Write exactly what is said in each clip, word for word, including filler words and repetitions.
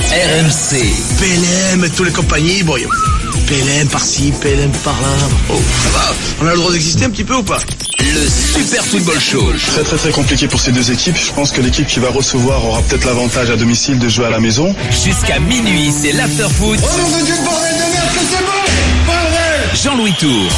R M C. P L M et toutes les compagnies, bon, P L M par-ci, P L M par-là. Oh, ça va. On a le droit d'exister un petit peu ou pas? Le Super Football Show. Très très très compliqué pour ces deux équipes. Je pense que l'équipe qui va recevoir aura peut-être l'avantage à domicile de jouer à la maison. Jusqu'à minuit, c'est l'after-foot. Oh mon Dieu, bordel de merde, que c'est bon! Bordel! Jean-Louis Tour.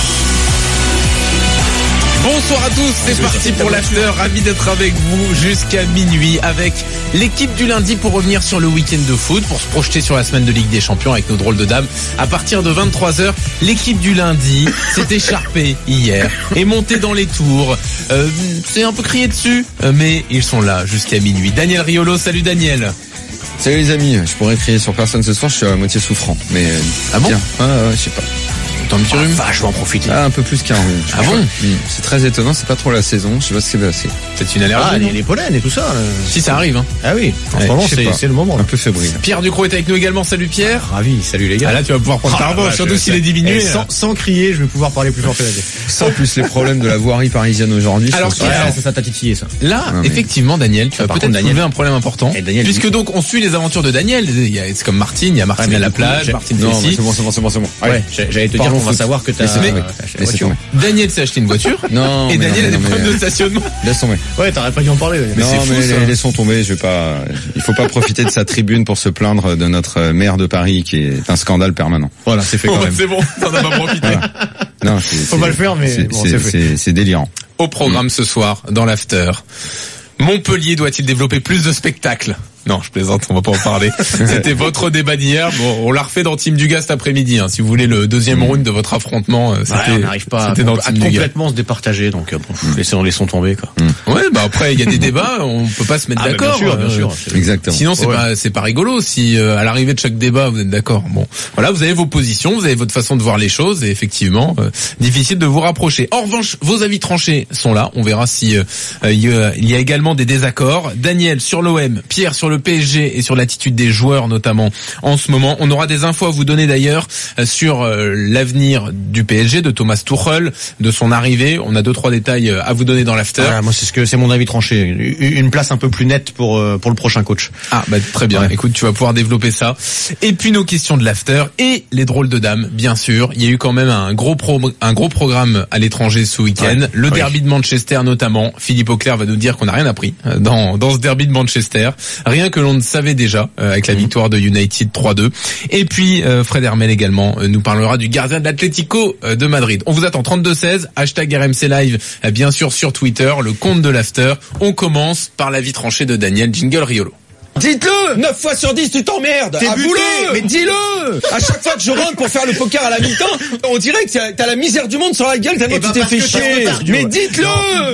Bonsoir à tous, c'est parti pour l'after, ravi d'être avec vous jusqu'à minuit avec l'équipe du lundi pour revenir sur le week-end de foot, pour se projeter sur la semaine de Ligue des Champions avec nos drôles de dames. À partir de vingt-trois heures, l'équipe du lundi s'est écharpée hier, est montée dans les tours, euh, c'est un peu crié dessus, mais ils sont là jusqu'à minuit. Daniel Riolo, salut Daniel. Salut les amis, je pourrais crier sur personne ce soir, je suis à moitié souffrant, mais ah bon bien, ah, ouais, je sais pas. T'as un petit rhume? Ah, je vais en profiter. Ah, un peu plus qu'un rhume. Ah bon? C'est très étonnant, c'est pas trop la saison, je sais pas ce qui s'est passé. C'est une allergie? Ah, les, les pollens et tout ça. Là. Si ça arrive, hein. Ah oui, en ouais, ce moment, c'est, c'est le moment. Un peu fébrile. Pierre Ducrot est avec nous également, salut Pierre. Ravi, salut les gars. Ah là, tu vas pouvoir prendre ta Ah, revanche, bah, surtout je- s'il est diminué. Sans, sans crier, je vais pouvoir parler plus fort que la vie. Sans plus les problèmes de la voirie parisienne aujourd'hui. je Alors, pense qui- que- alors, ça, ça t'a titillé ça. Là, Non, mais- effectivement, Daniel, tu vas par peut-être contre, Daniel- soulever un problème important. Et Daniel, puisque lui- donc, on suit les aventures de Daniel. Il y a- C'est comme Martine, il y a Martine Ouais, mais à la du coup, plage, j'ai- Martine Non, fait mais ici. c'est bon, c'est bon, c'est bon, c'est bon. Ouais, Allez. j'ai- j'allais te dire Parlons qu'on va foot. savoir que t'as, Laissez euh, tomber. t'as acheté la Laissez voiture. tomber. Daniel s'est acheté une voiture. Non, Et mais Daniel non, a des mais- problèmes de stationnement. Laisse tomber. Ouais, t'aurais pas dû en parler. Daniel. Mais non, c'est fou, mais ça. laissons tomber, je vais pas, il faut pas profiter de sa tribune pour se plaindre de notre maire de Paris qui est un scandale permanent. Voilà, c'est fait Bon, quand même. c'est bon, t'en as pas profité. Voilà. Non, c'est, Faut c'est- pas le faire, mais c'est, bon, c'est, c'est fait. c'est, c'est délirant. Au programme ce soir, dans l'after. Montpellier doit-il développer plus de spectacles? Non, je plaisante, on va pas en parler. C'était votre débat d'hier. Bon, on l'a refait dans Team Dugas cet après-midi. Hein. Si vous voulez le deuxième round de votre affrontement, euh, c'était, Ouais, on n'arrive pas à, c'était dans à Team Dugas. complètement se départager, donc euh, bon, laissons, laissons tomber quoi. Ouais, bah après il y a des débats, on peut pas se mettre Ah, bah, d'accord. bien sûr, bien euh, sûr. Exactement. Sinon c'est Ouais. pas c'est pas rigolo si euh, à l'arrivée de chaque débat vous êtes d'accord. Bon, voilà, vous avez vos positions, vous avez votre façon de voir les choses et effectivement euh, difficile de vous rapprocher. En revanche, vos avis tranchés sont là. On verra si euh, euh, il y a- il y a également des désaccords. Daniel sur l'O M, Pierre sur le P S G et sur l'attitude des joueurs notamment en ce moment. On aura des infos à vous donner d'ailleurs euh, sur euh, l'avenir du P S G, de Thomas Tuchel, de son arrivée. On a deux trois détails euh, à vous donner dans l'after. Voilà, moi c'est ce que c'est mon avis tranché. Une une place un peu plus nette pour euh, pour le prochain coach. Ah bah très bien, Ouais. écoute, tu vas pouvoir développer ça. Et puis nos questions de l'after et les drôles de dames, bien sûr. Il y a eu quand même un gros pro, un gros programme à l'étranger ce week-end. Ouais. Le Oui. derby de Manchester notamment. Philippe Auclair va nous dire qu'on n'a rien appris euh, dans dans ce derby de Manchester. Rien que l'on ne savait déjà euh, avec la victoire de United trois deux. Et puis euh, Fred Hermel également euh, nous parlera du gardien de l'Atlético euh, de Madrid. On vous attend trente-deux seize, hashtag R M C Live, euh, bien sûr sur Twitter, le compte de l'after. On commence par l'avis tranché de Daniel Jingle Riolo. Dites-le! neuf fois sur dix, tu t'emmerdes! T'es Avoue-le! buté. Mais dis-le! À chaque fois que je rentre pour faire le poker à la mi-temps, on dirait que t'as- t'as la misère du monde sur la gueule tellement Eh ben, tu t'es parce fait que t'as chier! retard, Mais ouais. dites-le!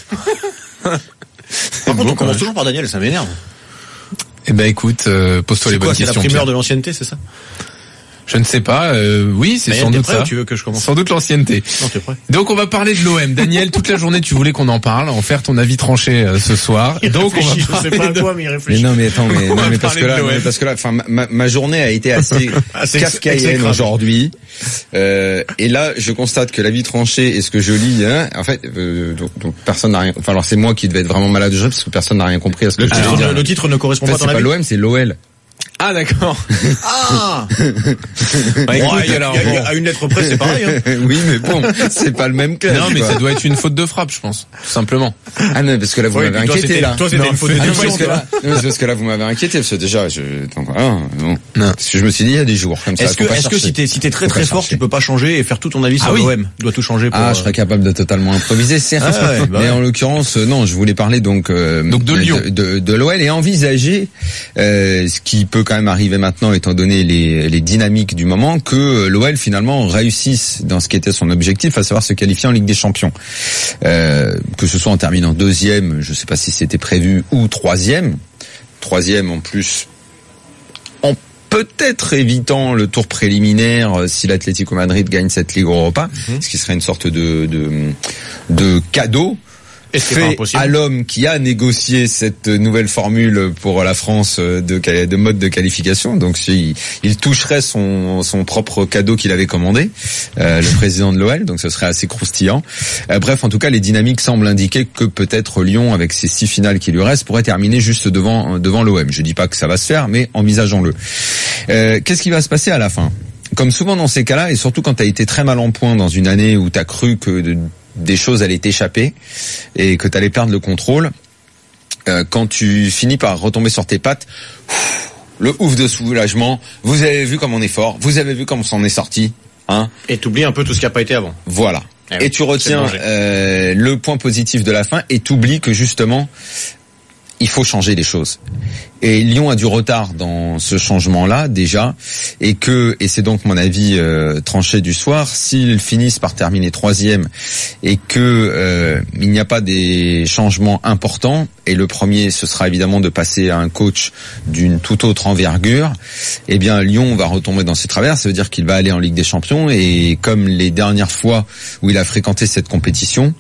Par contre, on commence toujours par Daniel, ça m'énerve. Eh ben écoute, euh, pose-toi les C'est quoi, bonnes c'est la questions. primeur Pierre. de l'ancienneté, c'est ça? Je ne sais pas. Euh, oui, c'est Daniel, sans t'es doute prêt ça. ou tu veux que je commence? Sans doute l'ancienneté. Non, t'es prêt? Donc on va parler de l'O M. Daniel, toute la journée tu voulais qu'on en parle, en faire ton avis tranché euh, ce soir. Il Donc on va réfléchit, je parler sais pas à de- quoi, mais il Mais réfléchit. non, mais attends, mais, On non, va mais parce parler que de là, l'O M. mais parce que là, enfin, ma, ma journée a été assez Assez kafkaïenne exécrable. aujourd'hui. Euh, et là, je constate que l'avis tranché et ce que je lis, hein, en fait, euh, donc, donc personne n'a rien. Enfin, alors c'est moi qui devais être vraiment malade aujourd'hui parce que personne n'a rien compris à ce que Le je titre, viens de ne- dire. le titre ne correspond En fait, pas à c'est ton pas avis? l'O M, c'est l'O L. Ah d'accord. Ah! Bah, écoute, Ouais, il y a- alors, il y a- bon. à une lettre près, c'est pareil, hein. Oui, mais bon, c'est pas le même club. Non mais quoi. ça doit être une faute de frappe, je pense, tout simplement. Ah non, parce que là vous Ouais, m'avez puis toi, inquiété c'était- là. toi, c'était Non, une faute de ah, défense, parce que toi. là, non, c'est parce que là vous m'avez inquiété parce que déjà, je, attends, ah, non. Non. Parce que je me suis dit il y a des jours comme ça. Est-ce que, faut pas est-ce que chercher. si t'es, si t'es très Faut très pas fort, chercher. tu peux pas changer et faire tout ton avis sur Ah oui. l'O M? Tu dois tout changer pour... Ah, euh, je serais capable de totalement improviser, certes. Ah ouais, bah mais ouais. en l'occurrence, euh, non, je voulais parler donc, euh, Donc de Lyon. de, de, de l'O L et envisager euh, ce qui peut quand même arriver maintenant, étant donné les, les dynamiques du moment, que l'O L finalement réussisse dans ce qui était son objectif, à savoir se qualifier en Ligue des Champions. Euh, que ce soit en terminant deuxième, je sais pas si c'était prévu, ou troisième. Troisième en plus, en peut-être évitant le tour préliminaire euh, si l'Atlético Madrid gagne cette Ligue Europa, Mhm. ce qui serait une sorte de de, de cadeau. fait à l'homme qui a négocié cette nouvelle formule pour la France de, de mode de qualification. Donc il, il toucherait son, son propre cadeau qu'il avait commandé, euh, le président de l'O L. Donc ce serait assez croustillant. Euh, bref, en tout cas, les dynamiques semblent indiquer que peut-être Lyon, avec ses six finales qui lui restent, pourrait terminer juste devant devant l'O M. Je dis pas que ça va se faire, mais envisageons-le. Euh, qu'est-ce qui va se passer à la fin ? Comme souvent dans ces cas-là, et surtout quand tu as été très mal en point dans une année où tu as cru que de, des choses allaient t'échapper et que tu allais perdre le contrôle, euh, quand tu finis par retomber sur tes pattes, ouf, le ouf de soulagement, vous avez vu comme on est fort, vous avez vu comme on s'en est sorti, hein. Et t'oublies un peu tout ce qui a pas été avant. Voilà. Eh oui, et tu retiens euh, le point positif de la fin et t'oublies que justement, il faut changer les choses. Et Lyon a du retard dans ce changement-là déjà, et que, et c'est donc mon avis euh, tranché du soir, s'ils finissent par terminer troisième et que euh, il n'y a pas des changements importants, et le premier ce sera évidemment de passer à un coach d'une toute autre envergure, eh bien Lyon va retomber dans ses travers. Ça veut dire qu'il va aller en Ligue des Champions, et comme les dernières fois où il a fréquenté cette compétition,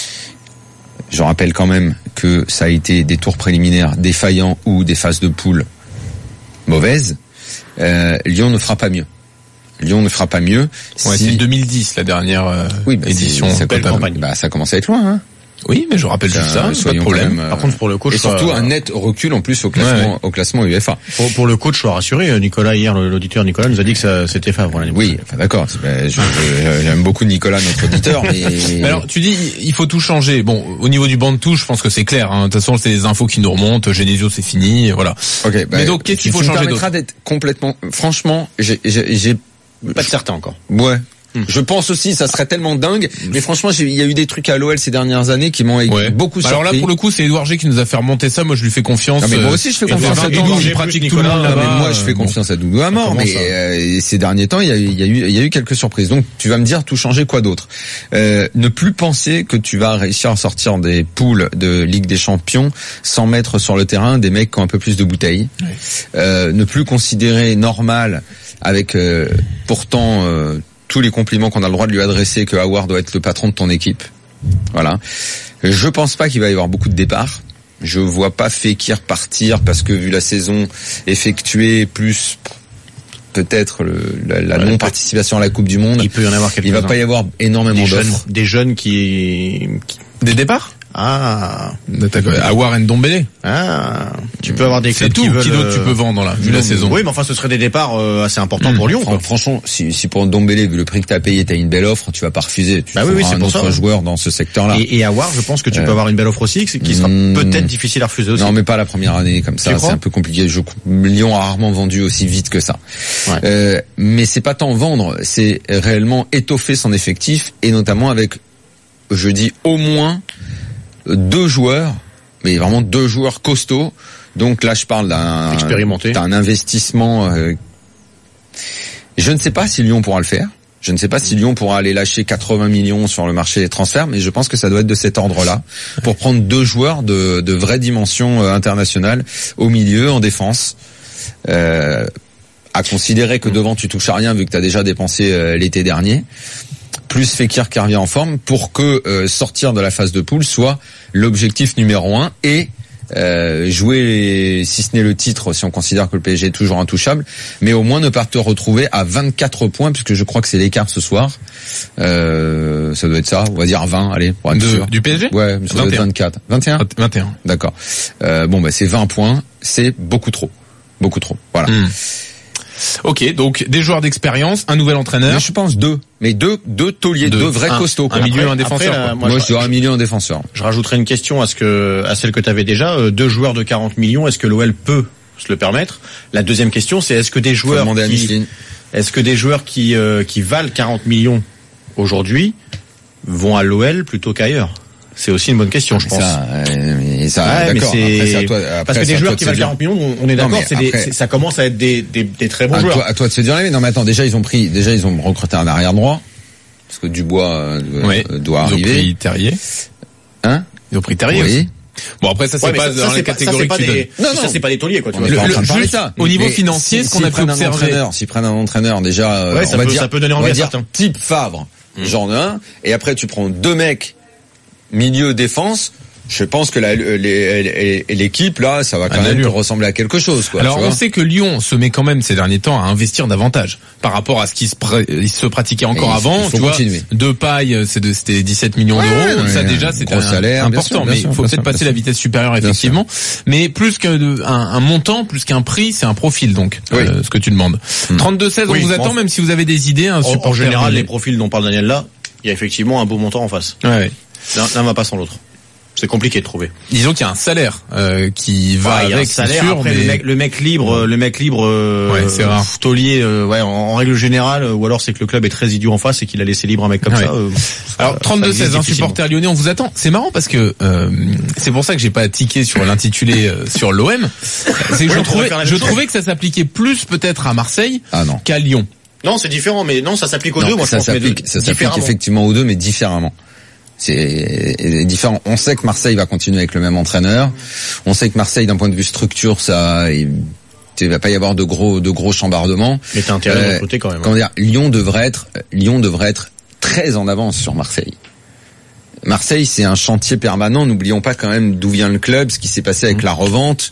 je rappelle quand même que ça a été des tours préliminaires défaillants ou des phases de poule mauvaises. Euh, Lyon ne fera pas mieux. Lyon ne fera pas mieux. Ouais, si... c'est deux mille dix la dernière euh, oui, bah, édition. Ça, belle campagne. Bah, ça commence à être loin, hein. Oui, mais je rappelle ça, juste ça, c'est pas de problème. Même, euh, Par contre, pour le coach, et surtout sois... un net recul en plus au classement, ouais, ouais. au classement U E F A. Pour, pour le coach, sois rassuré. Nicolas, hier, l'auditeur Nicolas nous a dit que ça, c'était favorable. Oui, enfin, d'accord. Ben, je, je, j'aime beaucoup Nicolas, notre auditeur, mais... mais alors, tu dis, il faut tout changer. Bon, au niveau du banc de touche, je pense que c'est clair, hein. De toute façon, c'est les infos qui nous remontent. Genesio, c'est fini, voilà. Ok. Mais donc, qu'est-ce qu'il faut changer d'autre ? Ça d'être complètement, franchement, j'ai, j'ai, j'ai... Pas de certain encore. Ouais. Hum. Je pense aussi, ça serait tellement dingue. Mais franchement, il y a eu des trucs à l'O L ces dernières années qui m'ont ouais. beaucoup surpris. Alors là, pour le coup, c'est Édouard G qui nous a fait remonter ça. Moi, je lui fais confiance. Non, mais moi aussi, je fais confiance à Doudou. Il pratique tout le monde là-bas. Mais moi, je fais confiance à Doudou à mort. Mais euh, ces derniers temps, il y a, il y a eu, il y a eu quelques surprises. Donc, tu vas me dire, tout changer quoi d'autre ? euh, Ne plus penser que tu vas réussir à sortir des poules de Ligue des Champions sans mettre sur le terrain des mecs qui ont un peu plus de bouteilles. Ouais. Euh, ne plus considérer normal, avec euh, pourtant euh, tous les compliments qu'on a le droit de lui adresser, que Aouar doit être le patron de ton équipe. Voilà. Je pense pas qu'il va y avoir beaucoup de départs. Je vois pas Fekir partir parce que vu la saison effectuée, plus peut-être le, la, la ouais, non-participation à la Coupe du Monde, il peut y en avoir quelques-uns. Il va pas y avoir énormément des d'offres. Jeunes, des jeunes qui, qui... Des départs ? Ah, Aouar Ndombele. Ah, tu peux avoir des clubs c'est tout. Qui, veulent, qui d'autre tu peux vendre là, vu la saison. Oui, mais enfin, ce serait des départs euh, assez importants mmh. pour Lyon. Quoi. Franchement, si, si pour Ndombele, vu le prix que t'as payé, t'as une belle offre, tu vas pas refuser. Tu bah oui, oui, c'est un pour autre ça, joueur dans ce secteur-là. Et, et Aouar, je pense que tu euh, peux avoir une belle offre aussi, qui sera mmh, peut-être difficile à refuser aussi. Non, mais pas la première année comme ça. C'est un peu compliqué. Je, Lyon a rarement vendu aussi vite que ça. Ouais. Euh, mais c'est pas tant vendre, c'est réellement étoffer son effectif, et notamment avec, je dis au moins deux joueurs, mais vraiment deux joueurs costauds. Donc là, je parle d'un, expérimenté, d'un investissement. Euh, je ne sais pas si Lyon pourra le faire. Je ne sais pas si Lyon pourra aller lâcher quatre-vingts millions sur le marché des transferts, mais je pense que ça doit être de cet ordre-là pour prendre deux joueurs de, de vraie dimension euh, internationale au milieu, en défense. Euh, à considérer que devant tu touches à rien vu que tu as déjà dépensé euh, l'été dernier. Plus Fekir qui revient en forme pour que euh, sortir de la phase de poule soit l'objectif numéro un et euh, jouer, si ce n'est le titre, si on considère que le P S G est toujours intouchable, mais au moins ne pas te retrouver à vingt-quatre points, puisque je crois que c'est l'écart ce soir. Euh, ça doit être ça, on va dire vingt, allez, pour être de, sûr. Du P S G ? Ouais, ça doit être vingt-quatre. vingt et un ? vingt et un. D'accord. Euh, bon, bah c'est vingt points, c'est beaucoup trop. Beaucoup trop, voilà. Mmh. Ok, donc des joueurs d'expérience, un nouvel entraîneur. Mais je pense deux, mais deux, deux tauliers, deux, deux vrais un, costauds. Un milieu, après, un défenseur. Après, quoi. Moi, moi je dirais un milieu, un défenseur. Je rajouterais une question à ce que, à celle que tu avais déjà. Euh, deux joueurs de quarante millions, est-ce que l'O L peut se le permettre ? La deuxième question, c'est est-ce que des joueurs qui, est-ce que des joueurs qui, euh, qui valent quarante millions aujourd'hui vont à l'O L plutôt qu'ailleurs ? C'est aussi une bonne question, je pense. Ça, euh, ça, ouais, d'accord. Mais c'est... Après, c'est à toi, après, parce que des joueurs qui valent quarante millions, on est d'accord, non, c'est après... des, c'est, ça commence à être des, des, des très bons à joueurs. Toi, à toi de se dire, mais non, mais attends, déjà ils ont pris, déjà ils ont recruté un arrière droit, parce que Dubois euh, oui, doit ils arriver. Ils ont pris Terrier. Hein? Ils ont pris Terrier. Oui. Aussi. Bon après ça c'est ouais, pas ça, dans ça, la catégorie que tu donnes. Non non, ça c'est pas des tauliers quoi. Tu vois. Le, le, juste ça. Au niveau mais financier, si, ce qu'on si a pu observer, s'ils prennent un entraîneur déjà, ouais, on ça va peut, dire, ça peut donner on envie va à dire certains. Type Favre, mmh. genre un, et après tu prends deux mecs milieu défense. Je pense que la, les, l'équipe là, ça va quand même ressembler à quelque chose. Quoi, alors on sait que Lyon se met quand même ces derniers temps à investir davantage par rapport à ce qui se, pr- se pratiquait encore avant. Il faut tu continuer. Vois, de paille, c'est de, c'était dix-sept millions ouais, d'euros. Ouais, ça déjà c'était un, salaire, important, bien sûr, bien mais il faut peut-être sûr, passer la vitesse supérieure effectivement. Mais plus qu'un un montant, plus qu'un prix, c'est un profil donc oui. euh, ce que tu demandes. Hum. trente-deux seize, oui, on vous attend même si vous avez des idées. Un en, en général, les profils dont parle Daniel là, il y a effectivement un beau montant en face. Ouais. L'un, l'un va pas sans l'autre. C'est compliqué de trouver. Disons qu'il y a un salaire euh, qui va ouais, avec. Un salaire. Sûr, après mais... le mec, le mec libre, le mec libre, euh, ouais, c'est rare. Taulier, euh, ouais, en, en règle générale, ou alors c'est que le club est très idiot en face et qu'il a laissé libre un mec comme ouais. ça. Euh, alors trente-deux seize, un supporter lyonnais, on vous attend. C'est marrant parce que euh, c'est pour ça que j'ai pas tiqué sur l'intitulé euh, sur l'O M. C'est que oui, je trouvais, je trouvais que ça s'appliquait plus peut-être à Marseille ah, non. qu'à Lyon. Non, c'est différent, mais non, ça s'applique aux non, deux. Moi, ça je pense s'applique, ça s'applique effectivement aux deux, mais différemment. C'est différent. On sait que Marseille va continuer avec le même entraîneur. On sait que Marseille, d'un point de vue structure, ça, il va pas y avoir de gros, de gros chambardements. Mais t'as intérêt euh, de côté quand même. Comment dire, Lyon devrait être, Lyon devrait être très en avance sur Marseille. Marseille, c'est un chantier permanent. N'oublions pas quand même d'où vient le club, ce qui s'est passé avec la revente,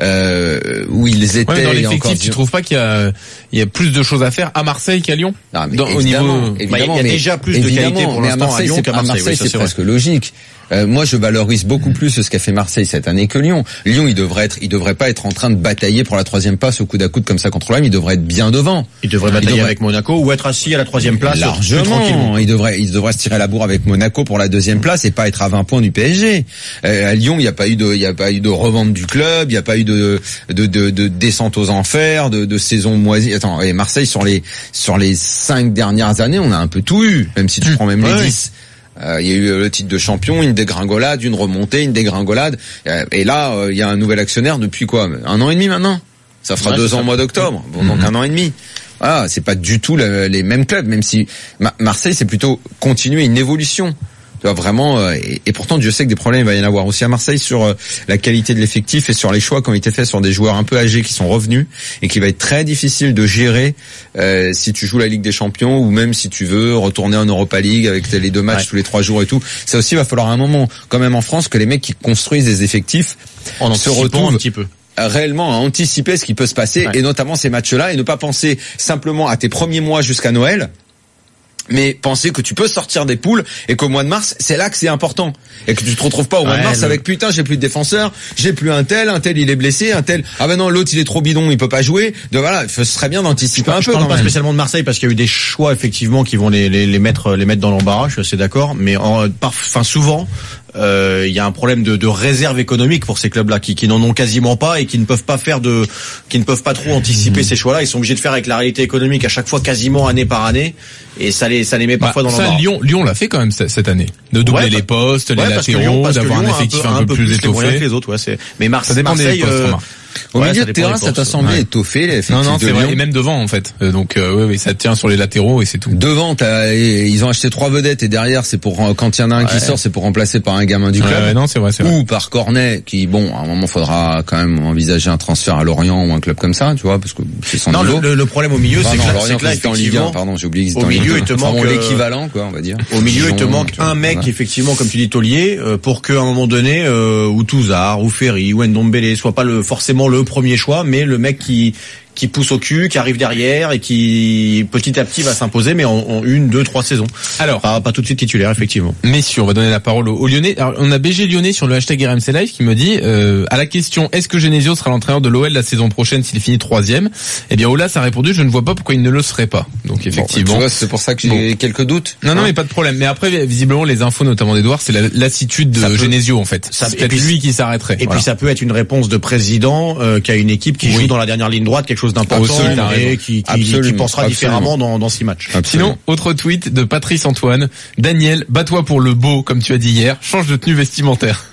euh, où ils étaient. Ouais, dans l'effectif, tu trouves pas qu'il y a, il y a plus de choses à faire à Marseille qu'à Lyon? Non, mais dans, au niveau, évidemment, bah, il y a mais, déjà plus de qualité pour l'instant à, Marseille, à Lyon qu'à Marseille. À Marseille, oui, c'est, c'est presque vrai. logique. Euh, moi, je valorise beaucoup plus ce qu'a fait Marseille cette année que Lyon. Lyon, il devrait être, il devrait pas être en train de batailler pour la troisième place au coude à coude comme ça contre l'O M. Il devrait être bien devant. Il devrait batailler il devrait... avec Monaco ou être assis à la troisième place. Largement. Il devrait, il devrait se tirer la bourre avec Monaco pour la deuxième place et pas être à vingt points du P S G. Euh, à Lyon, il n'y a pas eu de, il y a pas eu de revente du club, il n'y a pas eu de, de, de, de descente aux enfers, de, de saison moisie. Attends, et Marseille sur les, sur les cinq dernières années, on a un peu tout eu, même si tu prends même ouais. les dix. Euh, il y a eu le titre de champion, une dégringolade, une remontée, une dégringolade. Euh, et là, euh, il y a un nouvel actionnaire depuis quoi? Un an et demi maintenant. Ça fera ouais, deux ans au mois d'octobre. Bon, mm-hmm. Donc un an et demi. Voilà, c'est pas du tout le, les mêmes clubs, même si Ma- Marseille, c'est plutôt continuer une évolution. Tu vois, vraiment, euh, et, et pourtant, Dieu sait que des problèmes, il va y en avoir aussi à Marseille sur euh, la qualité de l'effectif et sur les choix qui ont été faits sur des joueurs un peu âgés qui sont revenus et qui va être très difficile de gérer euh, si tu joues la Ligue des Champions ou même si tu veux retourner en Europa League avec les deux matchs ouais. tous les trois jours et tout. Ça aussi, il va falloir un moment, quand même en France, que les mecs qui construisent des effectifs en se retrouvent un petit peu. Réellement à anticiper ce qui peut se passer ouais. et notamment ces matchs-là et ne pas penser simplement à tes premiers mois jusqu'à Noël. Mais penser que tu peux sortir des poules et qu'au mois de mars, c'est là que c'est important. Et que tu te retrouves pas au mois ouais, de mars le... avec putain, j'ai plus de défenseurs, j'ai plus un tel, un tel il est blessé, un tel, ah ben non, l'autre il est trop bidon, il peut pas jouer. Donc voilà, ce serait bien d'anticiper je un je peu. Je parle pas même. spécialement de Marseille parce qu'il y a eu des choix effectivement qui vont les, les, les mettre, les mettre dans l'embarras, je suis assez d'accord. Mais en, par, enfin souvent, il euh, y a un problème de, de réserve économique pour ces clubs-là qui, qui n'en ont quasiment pas et qui ne peuvent pas faire de, qui ne peuvent pas trop anticiper mmh. ces choix-là. Ils sont obligés de faire avec la réalité économique à chaque fois, quasiment année par année, et ça les, ça les met parfois bah, dans ça, l'embarras. Lyon, Lyon l'a fait quand même cette année, de doubler ouais, les postes, ouais, les latéraux, d'avoir un effectif un peu, un peu plus, plus étoffé. Que les autres, ouais, c'est. Mais Mar- ça dépend Marseille, des postes. Euh... Au ouais, milieu de terrain, ça t'a semblé ouais. étoffé, les Non, non, c'est vrai. Et même devant, en fait. Euh, donc, euh, oui, oui, ça tient sur les latéraux et c'est tout. Devant, t'as, ils ont acheté trois vedettes et derrière, c'est pour, quand il y en a un ouais. qui sort, c'est pour remplacer par un gamin du club. Ouais, ouais, non, c'est vrai, c'est vrai. Ou par Cornet, qui, bon, à un moment, faudra quand même envisager un transfert à Lorient ou un club comme ça, tu vois, parce que c'est son non, niveau. Le, le problème au milieu, enfin, c'est, non, que là, Lorient, c'est que là, effectivement, en Ligue un, pardon, j'ai oublié qu'ils étaient au en Ligue milieu, un. il te enfin, manque l'équivalent, quoi, on va dire. Au milieu, il te manque un mec, effectivement, comme tu dis, taulier, pour qu'à un moment donné, ou Touzard, ou Ferry, ou Ndombele soit pas le, forcément le premier choix, mais le mec qui qui pousse au cul, qui arrive derrière et qui petit à petit va s'imposer, mais en, en une, deux, trois saisons. Alors, pas, pas tout de suite titulaire, effectivement. Messieurs, on va donner la parole aux, aux Lyonnais. Alors, on a B G Lyonnais sur le hashtag R M C Live qui me dit euh, à la question est-ce que Genesio sera l'entraîneur de l'O L la saison prochaine s'il finit troisième? Eh bien, Olas a répondu je ne vois pas pourquoi il ne le serait pas. Donc effectivement, bon, tu vois, c'est pour ça que j'ai bon. quelques doutes. Non, hein. non, mais pas de problème. Mais après, visiblement, les infos, notamment d'Edouard, c'est la lassitude de peut, Genesio en fait. Ça, c'est peut-être lui qui s'arrêterait. Et voilà. Puis ça peut être une réponse de président euh, qui a une équipe qui oui. joue dans la dernière ligne droite, quelque chose d'important. Et qui, qui, qui pensera absolument. différemment dans, dans six matchs. Absolument. Sinon, autre tweet de Patrice Antoine. Daniel, bats-toi pour le beau, comme tu as dit hier. Change de tenue vestimentaire.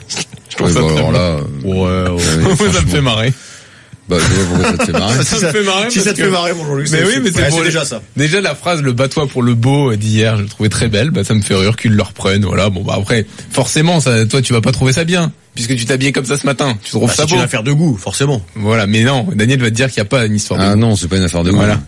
Je trouve ouais, ça bah, alors là, ouais, ouais, ouais ça me fait marrer. Bah, je vois pourquoi ça te fait marrer. ça me fait marrer. Si ça te que... fait marrer, bonjour Luc. Mais oui, mais c'est, ouais, pour c'est déjà ça. Déjà, la phrase, le bats-toi pour le beau d'hier, je le trouvais très belle. Bah, ça me fait rire qu'ils le reprennent. Voilà. Bon, bah, après, forcément, ça, toi, tu vas pas trouver ça bien. Puisque tu t'habillais comme ça ce matin. Tu trouves bah, ça c'est beau. C'est une affaire de goût, forcément. Voilà. Mais non, Daniel va te dire qu'il n'y a pas une histoire de ah goût. Ah non, c'est pas une affaire de goût. Voilà.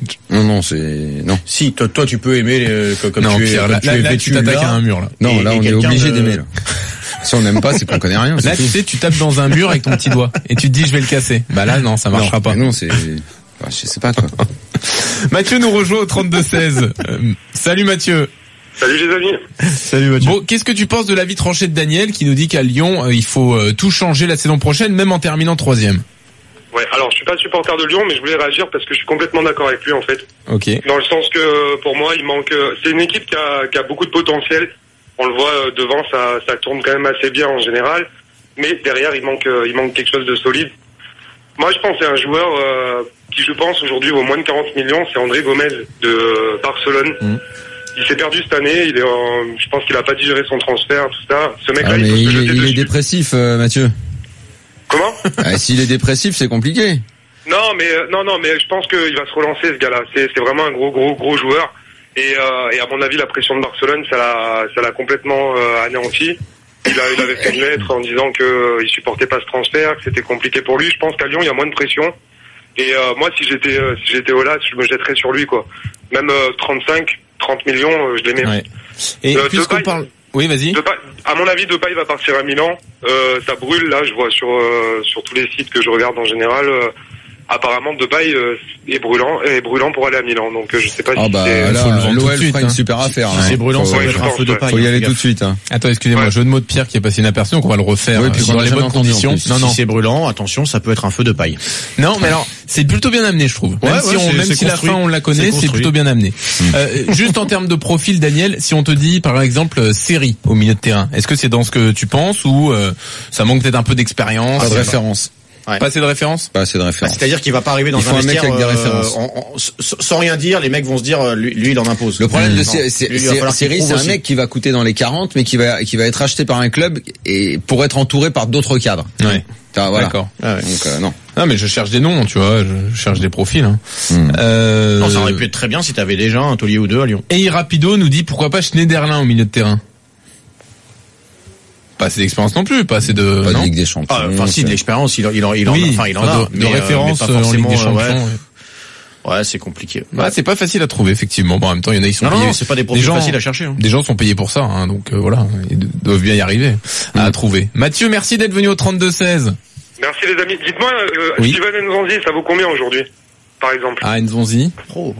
Non, non, c'est non. Si toi, toi, tu peux aimer les, comme non, tu Pierre, es. Là, tu là, es là vêtu, tu t'attaques là. à un mur là. Non, Et- là et on est quelqu'un obligé de- d'aimer. Là. Si on n'aime pas, c'est qu'on connaît rien. Là, tu sais, tu tapes dans un mur avec ton petit doigt et tu te dis je vais le casser. Bah là, non, ça marchera non, pas. Non, c'est, enfin, je sais pas quoi. Mathieu nous rejoint au trente-deux seize. Euh, salut Mathieu. Salut les amis. Salut Mathieu. Bon, qu'est-ce que tu penses de l'avis tranché de Daniel qui nous dit qu'à Lyon, euh, il faut euh, tout changer la saison prochaine, même en terminant troisième? Ouais, alors je suis pas supporter de Lyon, mais je voulais réagir parce que je suis complètement d'accord avec lui en fait. Ok. Dans le sens que pour moi, il manque. C'est une équipe qui a, qui a beaucoup de potentiel. On le voit euh, devant, ça, ça tourne quand même assez bien en général. Mais derrière, il manque, euh, il manque quelque chose de solide. Moi, je pense que c'est un joueur euh, qui, je pense, aujourd'hui vaut moins de quarante millions. C'est André Gomez de euh, Barcelone. Mmh. Il s'est perdu cette année. Il est, en- je pense qu'il a pas digéré son transfert, tout ça. Ce mec-là, Ah, il mais faut se il, est, jeter il est dessus. dépressif, euh, Mathieu. Comment? Ah, s'il est dépressif, c'est compliqué. Non, mais euh, non, non, mais je pense qu'il va se relancer, ce gars-là. C'est, c'est vraiment un gros, gros, gros joueur. Et, euh, et à mon avis, la pression de Barcelone, ça l'a, ça l'a complètement euh, anéanti. Il, a, il avait fait une lettre en disant que euh, il supportait pas ce transfert, que c'était compliqué pour lui. Je pense qu'à Lyon, il y a moins de pression. Et euh, moi, si j'étais, euh, si j'étais au L A, je me jetterais sur lui, quoi. Même euh, trente-cinq, trente millions, euh, je l'aimais. Ouais. Et Euh, puisqu'on Depay- parle, oui, vas-y. Depay- à mon avis, Depay va partir à Milan. Euh, ça brûle là, je vois sur euh, sur tous les sites que je regarde en général. Euh, apparemment, Depay euh, est brûlant, est brûlant pour aller à Milan. Donc, euh, je sais pas Ah si bah c'est. là, faut le vendre tout l'O de L suite, fera hein. une super affaire. Si hein. c'est brûlant, ça Faut- va être un je feu de pense, paille. Faut y hein, aller fais tout de gaffe. suite. Hein. Attends, excusez-moi, Ouais. jeu de mots de Pierre qui est passé inaperçu, donc on va le refaire Oui, euh, puis qu'on dans a les jamais bonnes entendu, en conditions. plus. Non, Si non. c'est brûlant, attention, ça peut être un feu de paille. Non, mais alors, c'est plutôt bien amené, je trouve. Même Ouais, si, ouais, on, c'est- même c'est si la construit. fin on la C'est connaît, c'est construit. plutôt bien amené. Euh, juste en termes de profil, Daniel, si on te dit, par exemple, euh, série au milieu de terrain, est-ce que c'est dans ce que tu penses ou euh, ça manque peut-être un peu d'expérience? Pas de référence. Ouais. Pas assez de référence? Pas assez de Bah, référence. c'est-à-dire qu'il va pas arriver dans Il faut un un mec vestiaire avec des euh, références. en- en- s- sans rien dire, les mecs vont se dire euh, lui, lui il en impose. Le problème Mmh. de Non. c'est, c'est, Lui, il va falloir qu'il Série, prouve c'est un aussi. mec qui va coûter dans les quarante, mais qui va, qui va être acheté par un club et pour être entouré par d'autres cadres. Ouais. Ah, voilà. D'accord. Ah ouais. Donc euh, non. Non, mais je cherche des noms, tu vois, je cherche des profils. Hein. Mmh. Euh... Non, ça aurait pu être très bien si t'avais déjà un taulier ou deux à Lyon. Et Rapido nous dit pourquoi pas Schneiderlin au milieu de terrain. Pas assez d'expérience non plus, pas assez de. Pas de non Ligue des Champions. Ah, enfin si de l'expérience, il en, il en, il en, oui, enfin il en enfin, a. de, mais, de euh, référence mais pas euh, en Ligue des forcément, euh, Champions. ouais. ouais. Ouais, c'est compliqué. Ouais, c'est pas facile à trouver effectivement. Bon, en même temps, il y en a ils sont Non, payés. non, c'est pas des profils gens, faciles à chercher. Hein. Des gens sont payés pour ça, hein, donc euh, voilà, ils doivent bien y arriver à Mmh. trouver. Mathieu, merci d'être venu au trente-deux seize. Merci les amis. Dites-moi, euh, Oui. Steven Nzonzi, ça vaut combien aujourd'hui, par exemple? Ah, Nzonzi. Oh.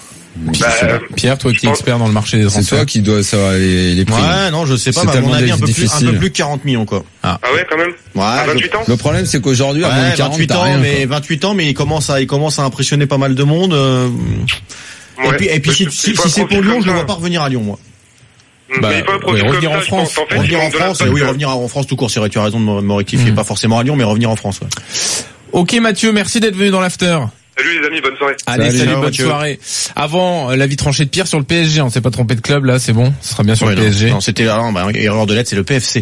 Bah, euh, Pierre, toi qui je es pense- expert dans le marché des C'est transferts. toi qui dois savoir les, les prix. Ouais, non, je sais pas, C'est mais à mon tellement avis un peu plus, un difficile. peu plus que quarante millions quoi. ah ouais, quand même. Ouais. À je- vingt-huit ans. Le problème, c'est qu'aujourd'hui, à moins Ouais, de quarante, vingt-huit t'as ans, rien, mais quoi. vingt-huit ans, mais il commence à, il commence à impressionner pas mal de monde. euh, Ouais. Et puis, et puis Mais si, il si, faut si un c'est pour profil Lyon, comme je le ça. vois pas revenir à Lyon, moi. Bah, Mais il faut un profil ouais, comme revenir ça, en je pense. France. En fait, Revenir ils en ont de la France, balle, et oui, quoi. revenir en France tout court, c'est vrai, tu as raison de me me rectifier, Mm. pas forcément à Lyon, mais revenir en France, ouais. Ok Mathieu, merci d'être venu dans l'after. Salut les amis, bonne soirée. Allez, Salut, salut, ciao, bonne Mathieu. soirée. Avant, euh, l'avis tranché de Pierre sur le P S G, on s'est pas trompé de club là, c'est bon, ce sera bien sur Ouais, le P S G. Non, non, c'était, ah non, bah, erreur de lettre, c'est le P F C.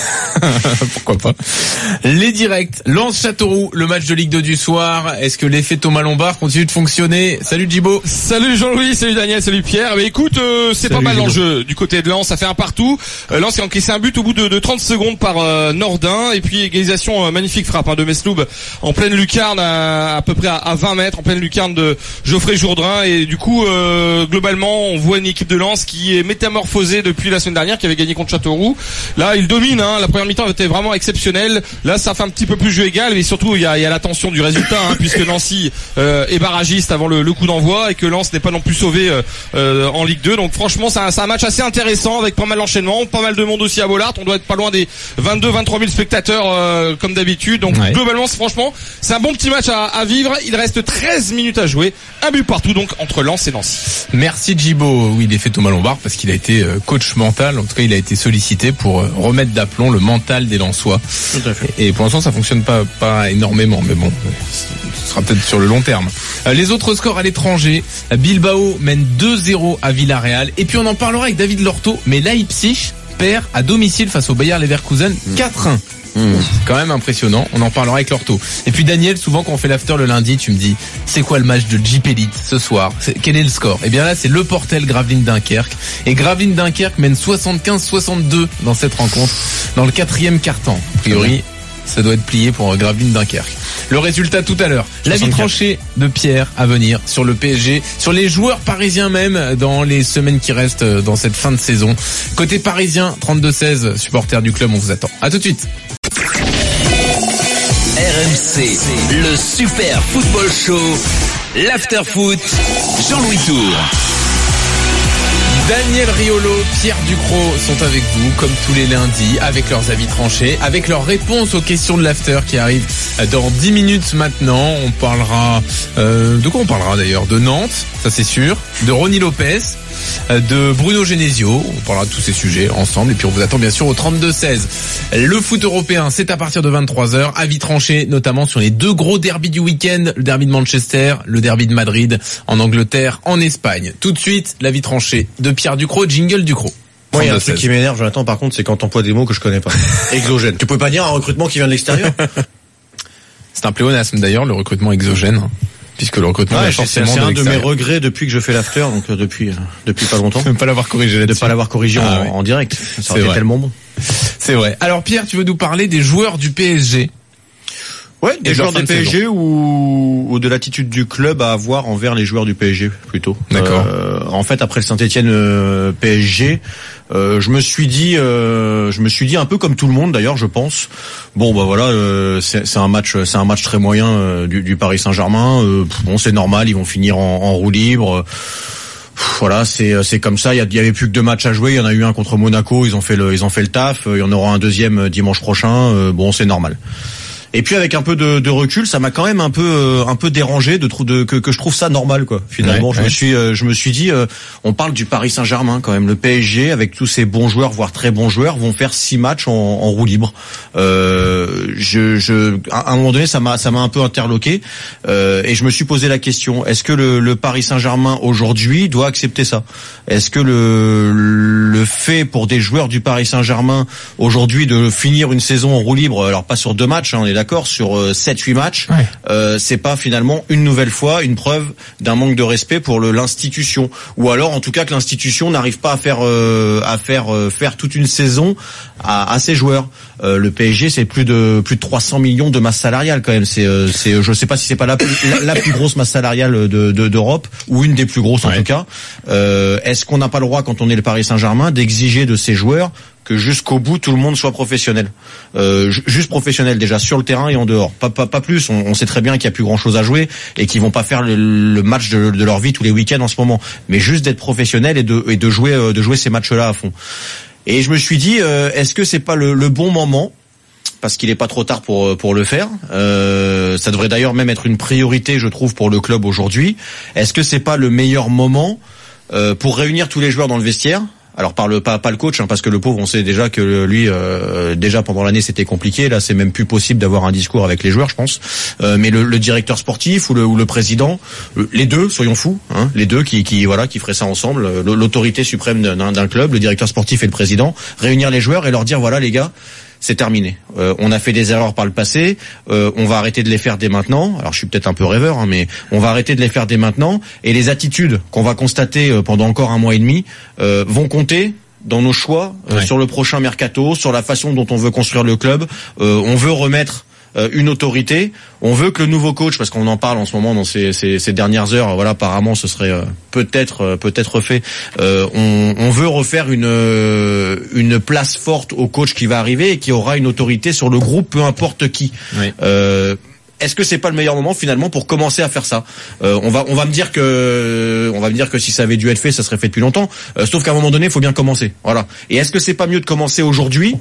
Pourquoi pas. Les directs, Lens Châteauroux, le match de Ligue deux du soir. Est-ce que l'effet Thomas Lombard continue de fonctionner? Salut Djibo. Salut Jean-Louis, salut Daniel, salut Pierre. Mais écoute, euh, c'est Salut, pas mal Djibo. l'enjeu du côté de Lens, ça fait un partout. Euh, Lens qui a encaissé un but au bout de, de trente secondes par euh, Nordin, et puis égalisation, euh, magnifique frappe hein, de Mesloub en pleine lucarne à, à peu près à, à vingt mètres, en pleine lucarne de Geoffrey Jourdain, et du coup euh, globalement on voit une équipe de Lens qui est métamorphosée depuis la semaine dernière, qui avait gagné contre Châteauroux. Là il domine, hein, la première mi-temps était vraiment exceptionnelle. Là ça fait un petit peu plus jeu égal, mais surtout il y a, il y a la tension du résultat hein, puisque Nancy euh, est barragiste avant le, le coup d'envoi et que Lens n'est pas non plus sauvé euh, euh, en Ligue deux. Donc franchement c'est un, c'est un match assez intéressant avec pas mal d'enchaînements, pas mal de monde aussi à Bollaert. On doit être pas loin des vingt-deux à vingt-trois mille spectateurs euh, comme d'habitude. Donc Ouais. globalement c'est, franchement c'est un bon petit match à, à vivre. Il reste treize minutes à jouer, un but partout donc entre Lens et Nancy. Merci Djibo. Oui, l'effet Thomas Lombard parce qu'il a été euh, coach mental. En tout cas, il a été sollicité pour euh, remettre d'aplomb le mental des Lensois. Tout à fait. Et pour l'instant, ça fonctionne pas pas énormément, mais bon, ce sera peut-être sur le long terme. Euh, les autres scores à l'étranger, Bilbao mène deux zéro à Villarreal. Et puis on en parlera avec David Lorto, mais Leipzig perd à domicile face au Bayer Leverkusen quatre un. Mmh. C'est quand même impressionnant, on en parlera avec Lorto. Et puis Daniel, souvent quand on fait l'after le lundi, tu me dis, c'est quoi le match de Jeep Elite ce soir? C'est- Quel est le score? Eh bien là, c'est Le Portel Gravelines Dunkerque. Et Gravelines Dunkerque mène soixante-quinze soixante-deux dans cette rencontre, dans le quatrième quart-temps. A priori, ça doit être plié pour Gravelines Dunkerque. Le résultat tout à l'heure. L'avis tranché de Pierre à venir sur le P S G, sur les joueurs parisiens même dans les semaines qui restent dans cette fin de saison. Côté parisien, trente-deux seize, supporters du club, on vous attend. À tout de suite. R M C, le Super Football Show, l'After Foot, Jean-Louis Tour. Daniel Riolo, Pierre Ducrot sont avec vous, comme tous les lundis, avec leurs avis tranchés, avec leurs réponses aux questions de l'After qui arrivent dans dix minutes maintenant. On parlera... Euh, de quoi on parlera d'ailleurs? De Nantes, ça c'est sûr, de Ronny Lopez, de Bruno Genesio. On parlera de tous ces sujets ensemble et puis on vous attend bien sûr au trente-deux seize. Le foot européen, c'est à partir de vingt-trois heures. Avis tranché notamment sur les deux gros derbys du week-end, le derby de Manchester, le derby de Madrid en Angleterre, en Espagne. Tout de suite, l'avis tranché de Pierre Ducrot, jingle Ducrot. Moi, il y a un truc qui m'énerve, Jonathan, par contre, c'est quand t'emploies des mots que je connais pas. Exogène. Tu pouvais pas dire un recrutement qui vient de l'extérieur? C'est un pléonasme d'ailleurs, le recrutement exogène. Puisque le recrutement ouais, est forcément c'est de un de mes regrets depuis que je fais l'after, donc euh, depuis euh, depuis pas longtemps. De pas l'avoir corrigé là-dessus. De pas l'avoir corrigé ah, en, ouais. en direct. Ça aurait été tellement bon. C'est vrai. Alors Pierre, tu veux nous parler des joueurs du P S G? Ouais, des joueurs du P S G ou, ou de l'attitude du club à avoir envers les joueurs du P S G plutôt. D'accord. Euh, en fait, après le Saint-Etienne euh, P S G, euh, je me suis dit, euh, je me suis dit un peu comme tout le monde d'ailleurs, je pense. Bon, bah voilà, euh, c'est, c'est un match, c'est un match très moyen euh, du, du Paris Saint-Germain. Euh, bon, c'est normal, ils vont finir en, en roue libre. Voilà, c'est c'est comme ça. Il y, y avait plus que deux matchs à jouer. Il y en a eu un contre Monaco. Ils ont fait le ils ont fait le taf. Il y en aura un deuxième dimanche prochain. Euh, bon, c'est normal. Et puis avec un peu de, de recul, ça m'a quand même un peu euh, un peu dérangé de, de que, que je trouve ça normal quoi. Finalement, ouais, je ouais. me suis euh, je me suis dit euh, on parle du Paris Saint-Germain quand même, le P S G avec tous ces bons joueurs voire très bons joueurs vont faire six matchs en, en roue libre. Euh, je je à un moment donné ça m'a ça m'a un peu interloqué euh, et je me suis posé la question, est-ce que le, le Paris Saint-Germain aujourd'hui doit accepter ça? Est-ce que le le fait pour des joueurs du Paris Saint-Germain aujourd'hui de finir une saison en roue libre, alors pas sur deux matchs, hein, on est d'accord, sur euh, sept huit matchs, ouais. euh, c'est pas finalement une nouvelle fois une preuve d'un manque de respect pour le, l'institution, ou alors en tout cas que l'institution n'arrive pas à faire euh, à faire euh, faire toute une saison à, à ses joueurs. Euh, le P S G c'est plus de plus de trois cents millions de masse salariale quand même. C'est euh, c'est je sais pas si c'est pas la, la, la plus grosse masse salariale de, de d'Europe ou une des plus grosses en ouais. tout cas. Euh, est-ce qu'on n'a pas le droit quand on est le Paris Saint-Germain d'exiger de ses joueurs que jusqu'au bout tout le monde soit professionnel, euh, juste professionnel déjà sur le terrain et en dehors, pas pas, pas plus. On, on sait très bien qu'il y a plus grand chose à jouer et qu'ils vont pas faire le, le match de, de leur vie tous les week-ends en ce moment, mais juste d'être professionnel et de et de jouer euh, de jouer ces matchs-là à fond. Et je me suis dit, euh, est-ce que c'est pas le, le bon moment? Parce qu'il est pas trop tard pour pour le faire. Euh, ça devrait d'ailleurs même être une priorité, je trouve, pour le club aujourd'hui. Est-ce que c'est pas le meilleur moment euh, pour réunir tous les joueurs dans le vestiaire? Alors par le pas pas le coach, hein, parce que le pauvre, on sait déjà que lui euh, déjà pendant l'année c'était compliqué. Là, c'est même plus possible d'avoir un discours avec les joueurs, je pense. Euh, mais le, le directeur sportif ou le, ou le président, les deux, soyons fous, hein, les deux qui qui voilà qui feraient ça ensemble, l'autorité suprême d'un, d'un club, le directeur sportif et le président, réunir les joueurs et leur dire voilà les gars, c'est terminé. Euh, on a fait des erreurs par le passé. Euh, on va arrêter de les faire dès maintenant. Alors je suis peut-être un peu rêveur, hein, mais on va arrêter de les faire dès maintenant. Et les attitudes qu'on va constater euh, pendant encore un mois et demi euh, vont compter dans nos choix euh, ouais. sur le prochain mercato, sur la façon dont on veut construire le club. Euh, on veut remettre euh, une autorité. On veut que le nouveau coach, parce qu'on en parle en ce moment dans ces, ces, ces dernières heures, voilà, apparemment ce serait euh, peut-être euh, peut-être fait. Euh, on, on veut refaire une euh, une place forte au coach qui va arriver et qui aura une autorité sur le groupe, peu importe qui. Oui. Euh, Est-ce que c'est pas le meilleur moment finalement pour commencer à faire ça? euh, On va on va me dire que on va me dire que si ça avait dû être fait, ça serait fait depuis longtemps. Euh, sauf qu'à un moment donné, il faut bien commencer. Voilà. Et est-ce que c'est pas mieux de commencer aujourd'hui?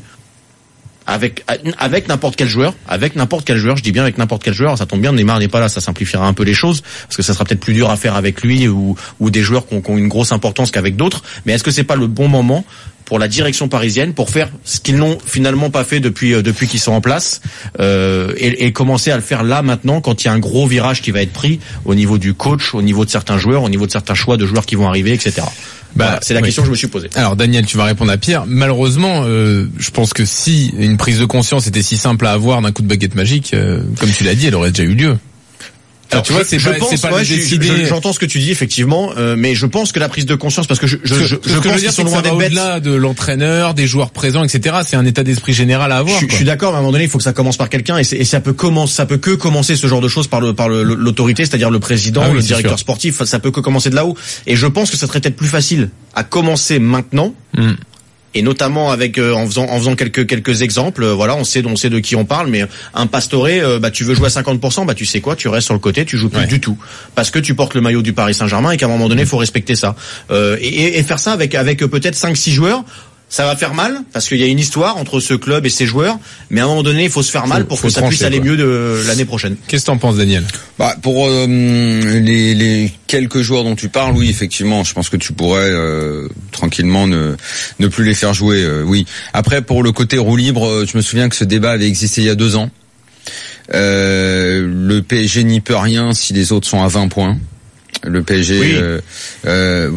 Avec avec n'importe quel joueur, avec n'importe quel joueur, je dis bien avec n'importe quel joueur, ça tombe bien, Neymar n'est pas là, ça simplifiera un peu les choses, parce que ça sera peut-être plus dur à faire avec lui ou, ou des joueurs qui ont, qui ont une grosse importance qu'avec d'autres, mais est-ce que c'est pas le bon moment pour la direction parisienne pour faire ce qu'ils n'ont finalement pas fait depuis euh, depuis qu'ils sont en place euh, et, et commencer à le faire là maintenant quand il y a un gros virage qui va être pris au niveau du coach, au niveau de certains joueurs, au niveau de certains choix de joueurs qui vont arriver, et cetera. Bah, voilà, c'est la oui. question que je me suis posée. Alors Daniel, tu vas répondre à Pierre. Malheureusement, euh, je pense que si une prise de conscience était si simple à avoir d'un coup de baguette magique, euh, comme tu l'as dit, elle aurait déjà eu lieu. Alors, tu vois, c'est je pas, pense, c'est pas ouais, de je- décider. je- J'entends ce que tu dis effectivement, euh, mais je pense que la prise de conscience, parce que je, je, Ce que- je, ce je que pense veux dire, qu'ils c'est sont que loin ça va d'être bêtes. au-delà de l'entraîneur, des joueurs présents, et cetera. C'est un état d'esprit général à avoir. Je, je quoi. suis d'accord, mais à un moment donné, il faut que ça commence par quelqu'un, et, c'est- et ça peut commencer, ça peut que commencer ce genre de choses par le, par le- l'autorité, c'est-à-dire le président, Ah oui, le c'est directeur sûr. sportif. Ça peut que commencer de là-haut. Et je pense que ça serait peut-être plus facile à commencer maintenant. Mm. Et notamment avec euh, en faisant en faisant quelques quelques exemples, euh, voilà, on sait on sait de qui on parle, mais un Pastore, euh, bah tu veux jouer à cinquante pour cent, bah tu sais quoi, tu restes sur le côté, tu joues plus Ouais. du tout, parce que tu portes le maillot du Paris Saint-Germain et qu'à un moment donné, il faut respecter ça. Euh, et, et- et faire ça avec avec euh, peut-être cinq six joueurs. Ça va faire mal parce qu'il y a une histoire entre ce club et ses joueurs, mais à un moment donné, il faut se faire mal Faut- pour faut que ça puisse trancher, aller quoi. mieux de l'année prochaine. Qu'est-ce que t'en penses, Daniel? Bah, pour euh, les, les quelques joueurs dont tu parles, oui, effectivement, je pense que tu pourrais euh, tranquillement ne ne plus les faire jouer. euh, oui. Après, pour le côté roue libre, euh, je me souviens que ce débat avait existé il y a deux ans. Euh, le P S G n'y peut rien si les autres sont à vingt points. Le P S G, Oui. euh, euh,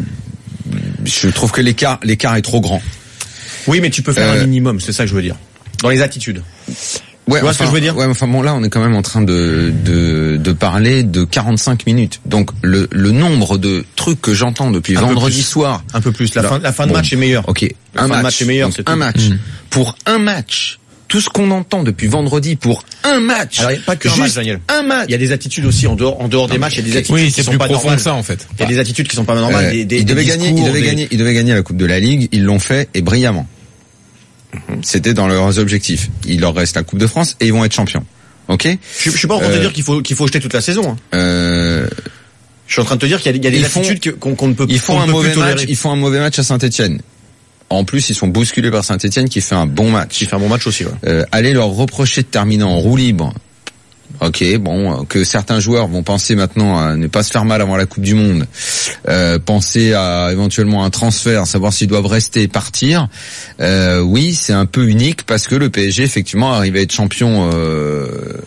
je trouve que l'écart l'écart est trop grand. Oui, mais tu peux faire Euh, un minimum, c'est ça que je veux dire. Dans les attitudes. Ouais, Tu vois ce que je veux dire Ouais, enfin bon, là, on est quand même en train de de, de parler de quarante-cinq minutes. Donc le le nombre de trucs que j'entends depuis Un peu vendredi plus. soir. Un peu plus. La Là, fin, la fin de bon, match est meilleure. Ok, La un fin de match, match est meilleure, donc c'est un tout. match Mm. pour un match. Tout ce qu'on entend depuis vendredi pour un match. Alors, il n'y a pas que un Juste match, Daniel. Un match. Il y a des attitudes aussi en dehors, en dehors des matchs. Il y a des attitudes Oui, qui c'est sont plus pas profond normales. que ça, en fait. Il y a des attitudes qui sont pas normales. Euh, des, des, ils des devaient gagner, ils discours, devaient des- gagner, ils devaient gagner la Coupe de la Ligue. Ils l'ont fait et brillamment. C'était dans leurs objectifs. Il leur reste la Coupe de France et ils vont être champions. Ok. Je, je suis pas en train de te Euh, dire qu'il faut qu'il faut jeter toute la saison. hein. Euh, Je suis en train de te dire qu'il y a, il y a des Ils font- attitudes que- qu'on qu'on ne peut, Ils font qu'on ne un peut mauvais plus tolérer. match. Ils font un mauvais match à Saint-Étienne. En plus, ils sont bousculés par Saint-Étienne qui fait un bon match. Qui fait un bon match aussi. Ouais. Euh, allez leur reprocher de terminer en roue libre. Ok, bon, euh, que certains joueurs vont penser maintenant à ne pas se faire mal avant la Coupe du Monde, euh, penser à éventuellement un transfert, savoir s'ils doivent rester et partir. Euh, oui, c'est un peu unique parce que le P S G effectivement arrive à être champion euh,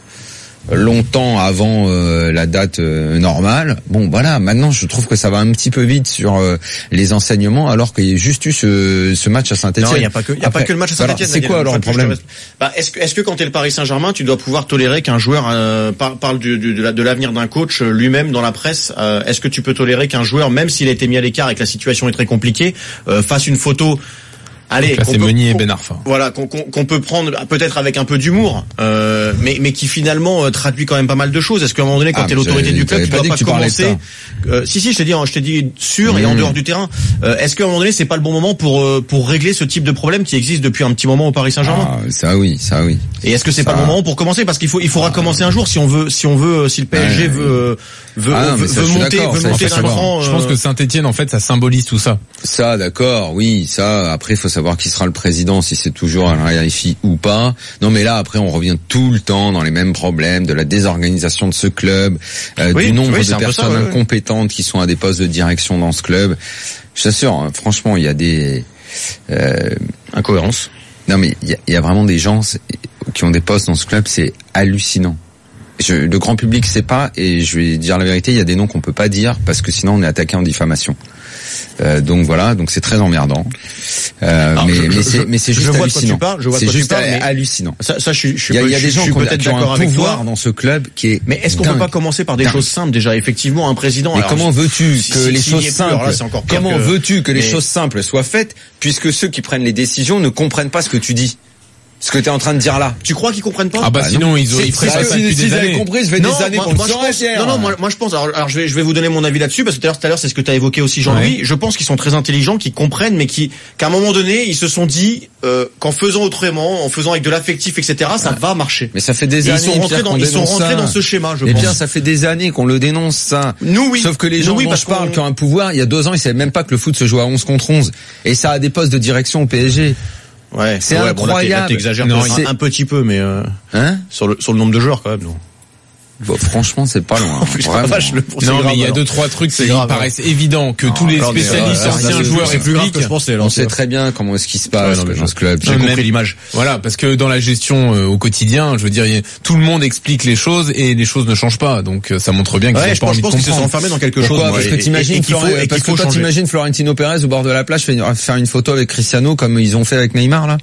longtemps avant euh, la date euh, normale. Bon, voilà, maintenant je trouve que ça va un petit peu vite sur euh, les enseignements alors qu'il y a juste eu ce, ce match à Saint-Étienne. Non, il n'y a pas que, il y a pas que le match à Saint-Etienne. C'est quoi alors le problème? Bah, est-ce que, est-ce que quand t'es le Paris Saint-Germain, tu dois pouvoir tolérer qu'un joueur euh, par- parle du, du- de la- de l'avenir d'un coach euh, lui-même dans la presse? euh, Est-ce que tu peux tolérer qu'un joueur, même s'il a été mis à l'écart et que la situation est très compliquée, euh, fasse une photo? Allez, Là, qu'on c'est peut- Meunier et qu'on- Ben Arfa. Voilà, qu'on qu'on- qu'on peut prendre peut-être avec un peu d'humour, euh, mais, mais qui finalement euh, traduit quand même pas mal de choses. Est-ce qu'à un moment donné, quand Ah, t'es mais l'autorité j'avais- du club, t'avais tu pas dois dit pas que tu parlais de commencer euh, Si, si, je t'ai dit, je t'ai dit sur et en Mmh. dehors du terrain. Euh, Est-ce qu'à un moment donné, c'est pas le bon moment pour euh, pour régler ce type de problème qui existe depuis un petit moment au Paris Saint-Germain? Ah, ça oui, ça oui. Et est-ce que c'est Ça- pas le moment pour commencer? Parce qu'il faut, il faudra commencer un jour si on veut, si on veut, si le P S G Ouais. veut, euh, veut, Ah non, veut, mais ça, veut je suis monter, d'accord, veut ça, monter il faut d'un savoir. cran. Je pense euh, que Saint-Étienne, en fait, ça symbolise tout ça. Ça, d'accord, oui, ça. Après, il faut savoir qui sera le président, si c'est toujours un R F I ou pas. Non, mais là, après, on revient tout le temps dans les mêmes problèmes de la désorganisation de ce club, euh, Oui, du nombre oui, c'est de un peu personnes ça, ouais, ouais. incompétentes qui sont à des postes de direction dans ce club. Je t'assure, hein, franchement, il y a des euh, incohérences. Non, mais il y a, il y a vraiment des gens c'est- qui ont des postes dans ce club, c'est hallucinant. Je, le grand public sait pas, et je vais dire la vérité, il y a des noms qu'on peut pas dire parce que sinon on est attaqué en diffamation. Euh, donc voilà, donc c'est très emmerdant. Euh, Alors, mais je- mais je- c'est mais c'est je juste vois de quoi tu hallucinant. parles, je vois de C'est quoi tu juste parles, mais- hallucinant. Ça, ça, je suis, je suis, Il y a, il y a je des suis- gens je qui suis ont, peut-être qui ont d'accord un avec pouvoir toi. dans ce club qui est. Mais est-ce qu'on peut dingue. pas commencer par des Dingue. choses simples déjà? Effectivement, un président. Mais alors, comment veux-tu si- que si- les s'il y choses est plus, alors simples, là, c'est encore pire comment que- veux-tu que les mais- choses simples soient faites puisque ceux qui prennent les décisions ne comprennent pas ce que tu dis, ce que tu es en train de dire là? Tu crois qu'ils comprennent pas? Ah bah, Bah sinon, non. ils, ont- C'est- ils feraient c'est pas que ça si- depuis s'ils des avaient années. compris, ça fait Non, des années moi, qu'on le moi, je saurait, pense, Pierre. non, non, moi, moi je pense. Alors, alors je vais, je vais vous donner mon avis là-dessus parce que tout à l'heure, tout à l'heure, c'est ce que tu as évoqué aussi, Jean-Louis. Ouais. Je pense qu'ils sont très intelligents, qu'ils comprennent, mais qui, qu'à un moment donné, ils se sont dit euh, qu'en faisant autrement, en faisant avec de l'affectif, et cetera, ça va marcher. Mais ça fait des Et années. ils sont rentrés Pierre, dans, qu'on ils sont dénonce rentrés ça. dans ce schéma, je Mais pense. bien, ça fait des années qu'on le dénonce, ça. Nous, oui. Sauf que les Nous, gens oui, dont parce je parle qu'on- qui ont un pouvoir, il y a deux ans, ils savaient même pas que le foot se joue à onze contre onze. Et ça a des postes de direction au P S G. Ouais, C'est ouais, bon, là, t'es- incroyable. là, t'exagères Non, un, c'est- un petit peu, mais euh, Hein? sur le sur le nombre de joueurs quand même. Non. Bon, franchement, c'est pas loin. Putain, Vraiment. vache, le- c'est Non, grave, mais il y a alors. deux, trois trucs C'est qui grave, paraissent évidents que tous les alors, mais, spécialistes, euh, anciens c'est- joueurs c'est et plus grave publics. que je pensais. là, On c'est- sait très bien comment est-ce qui se passe Ouais, non, mais dans je- ce club. J'ai Non, compris même- l'image. Voilà, parce que dans la gestion euh, au quotidien, je veux dire, il y a- tout le monde explique les choses et les choses ne changent pas. Donc euh, ça montre bien qu'ils Ouais, n'ont je pas pense, envie je de pense qu'ils se sont comprendre. enfermés dans quelque Pourquoi? chose. Parce ouais, que et- t'imagines, et qu'il faut, Florent- et parce qu'il que faut toi changer. t'imagines Florentino Pérez au bord de la plage faire une- faire une photo avec Cristiano comme ils ont fait avec Neymar là.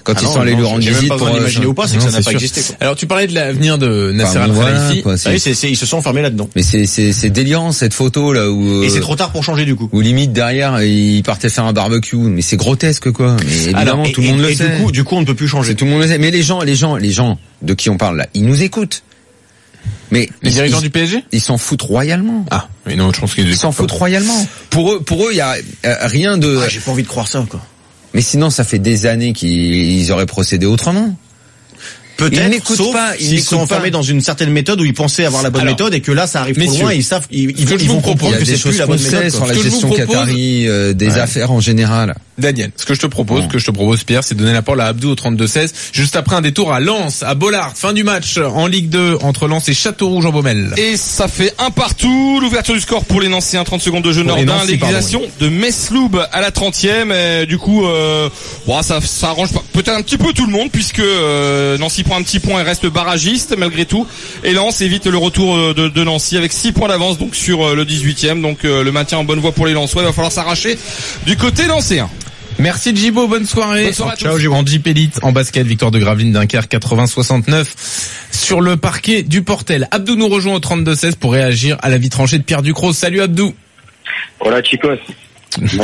Quand Ah ils non, sont allés non, lui rendre j'ai même visite pas pour besoin d'imaginer ou pas, c'est que Non, ça n'a c'est pas sûr. existé, quoi. Alors tu parlais de l'avenir de Nasser Enfin, Al-Khelaifi. voilà, quoi, c'est- Ah oui, c'est, c'est, ils se sont enfermés là-dedans. Mais c'est c'est c'est délirant cette photo là où Et euh, c'est trop tard pour changer du coup. où limite derrière il partait faire un barbecue. Mais c'est grotesque quoi. Mais évidemment Alors, et- tout le monde et- le et sait. Du coup, du coup, on ne peut plus changer. C'est tout le monde le sait. Mais les gens, les gens, les gens de qui on parle là, ils nous écoutent. Mais Les ils- dirigeants ils- du P S G? Ils s'en foutent royalement. Ah, mais non, je pense qu'ils Ils s'en foutent royalement. Pour eux, pour eux, il y a euh, rien de. Ah, j'ai pas envie de croire ça, quoi. Mais sinon, ça fait des années qu'ils auraient procédé autrement. Ils Peut-être, n'écoutent sauf pas, ils s'ils sont n'écoutent enfermés pas. dans une certaine méthode où ils pensaient avoir la bonne Alors, méthode et que là, ça arrive trop messieurs, loin et ils savent, ils, ils ce que vont, je ils vous vont propose, Il y comprendre a que des c'est plus choses la qu'on bonne sait méthode, sur quoi. la Ce que je vous gestion propose- qatari, euh, des Ouais. affaires en général. Daniel, ce que je te propose, Bon. ce que je te propose, Pierre, c'est de donner la parole à Abdou au trente-deux seize, juste après un détour à Lens, à Bollard, fin du match en Ligue deux entre Lens et Châteaurouge en Baumelle. Et ça fait un partout, l'ouverture du score pour les Nancéens, trente secondes de jeu Pour les Nordin, Nancy, l'égalisation de Mesloub à la trentième, et du coup, euh, bon, ça, ça arrange pas- peut-être un petit peu tout le monde, puisque euh, Nancy prend un petit point et reste barragiste malgré tout, et Lens évite le retour euh, de, de Nancy avec six points d'avance donc sur euh, le dix-huitième, donc euh, le maintien en bonne voie pour les Lensois, il va falloir s'arracher du côté nancéen. Merci Djibo, bonne soirée. Bonne soirée à Ciao tous. Djibo. En Jeep Elite, en basket, victoire de Gravelines Dunkerque quatre-vingts soixante-neuf sur le parquet du Portel. Abdou nous rejoint au trente-deux seize pour réagir à la vie tranchée de Pierre Ducros. Salut Abdou. Hola chicos. Salut,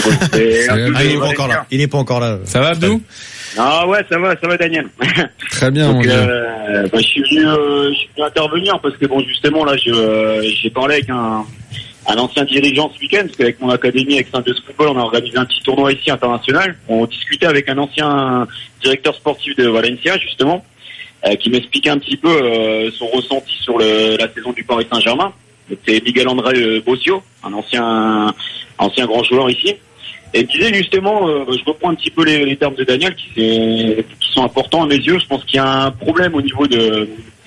Ah, il est pas encore là. Il est pas encore là. Ça va Abdou? Ah ouais, ça va, ça va Daniel. Très bien, mon Donc, Dieu. euh, bah, je suis venu, euh, je suis venu intervenir parce que bon, justement là, je, euh, j'ai parlé avec un, un ancien dirigeant ce week-end parce qu'avec mon académie, avec Saint-Deus Football, on a organisé un petit tournoi ici international. On discutait avec un ancien directeur sportif de Valencia justement, euh, qui m'expliquait un petit peu euh, son ressenti sur le, la saison du Paris Saint-Germain. C'est Miguel André euh, Bossio, un ancien, ancien grand joueur ici. Et il disait justement, euh, je reprends un petit peu les, les termes de Daniel qui, qui sont importants à mes yeux. Je pense qu'il y a un problème au niveau de,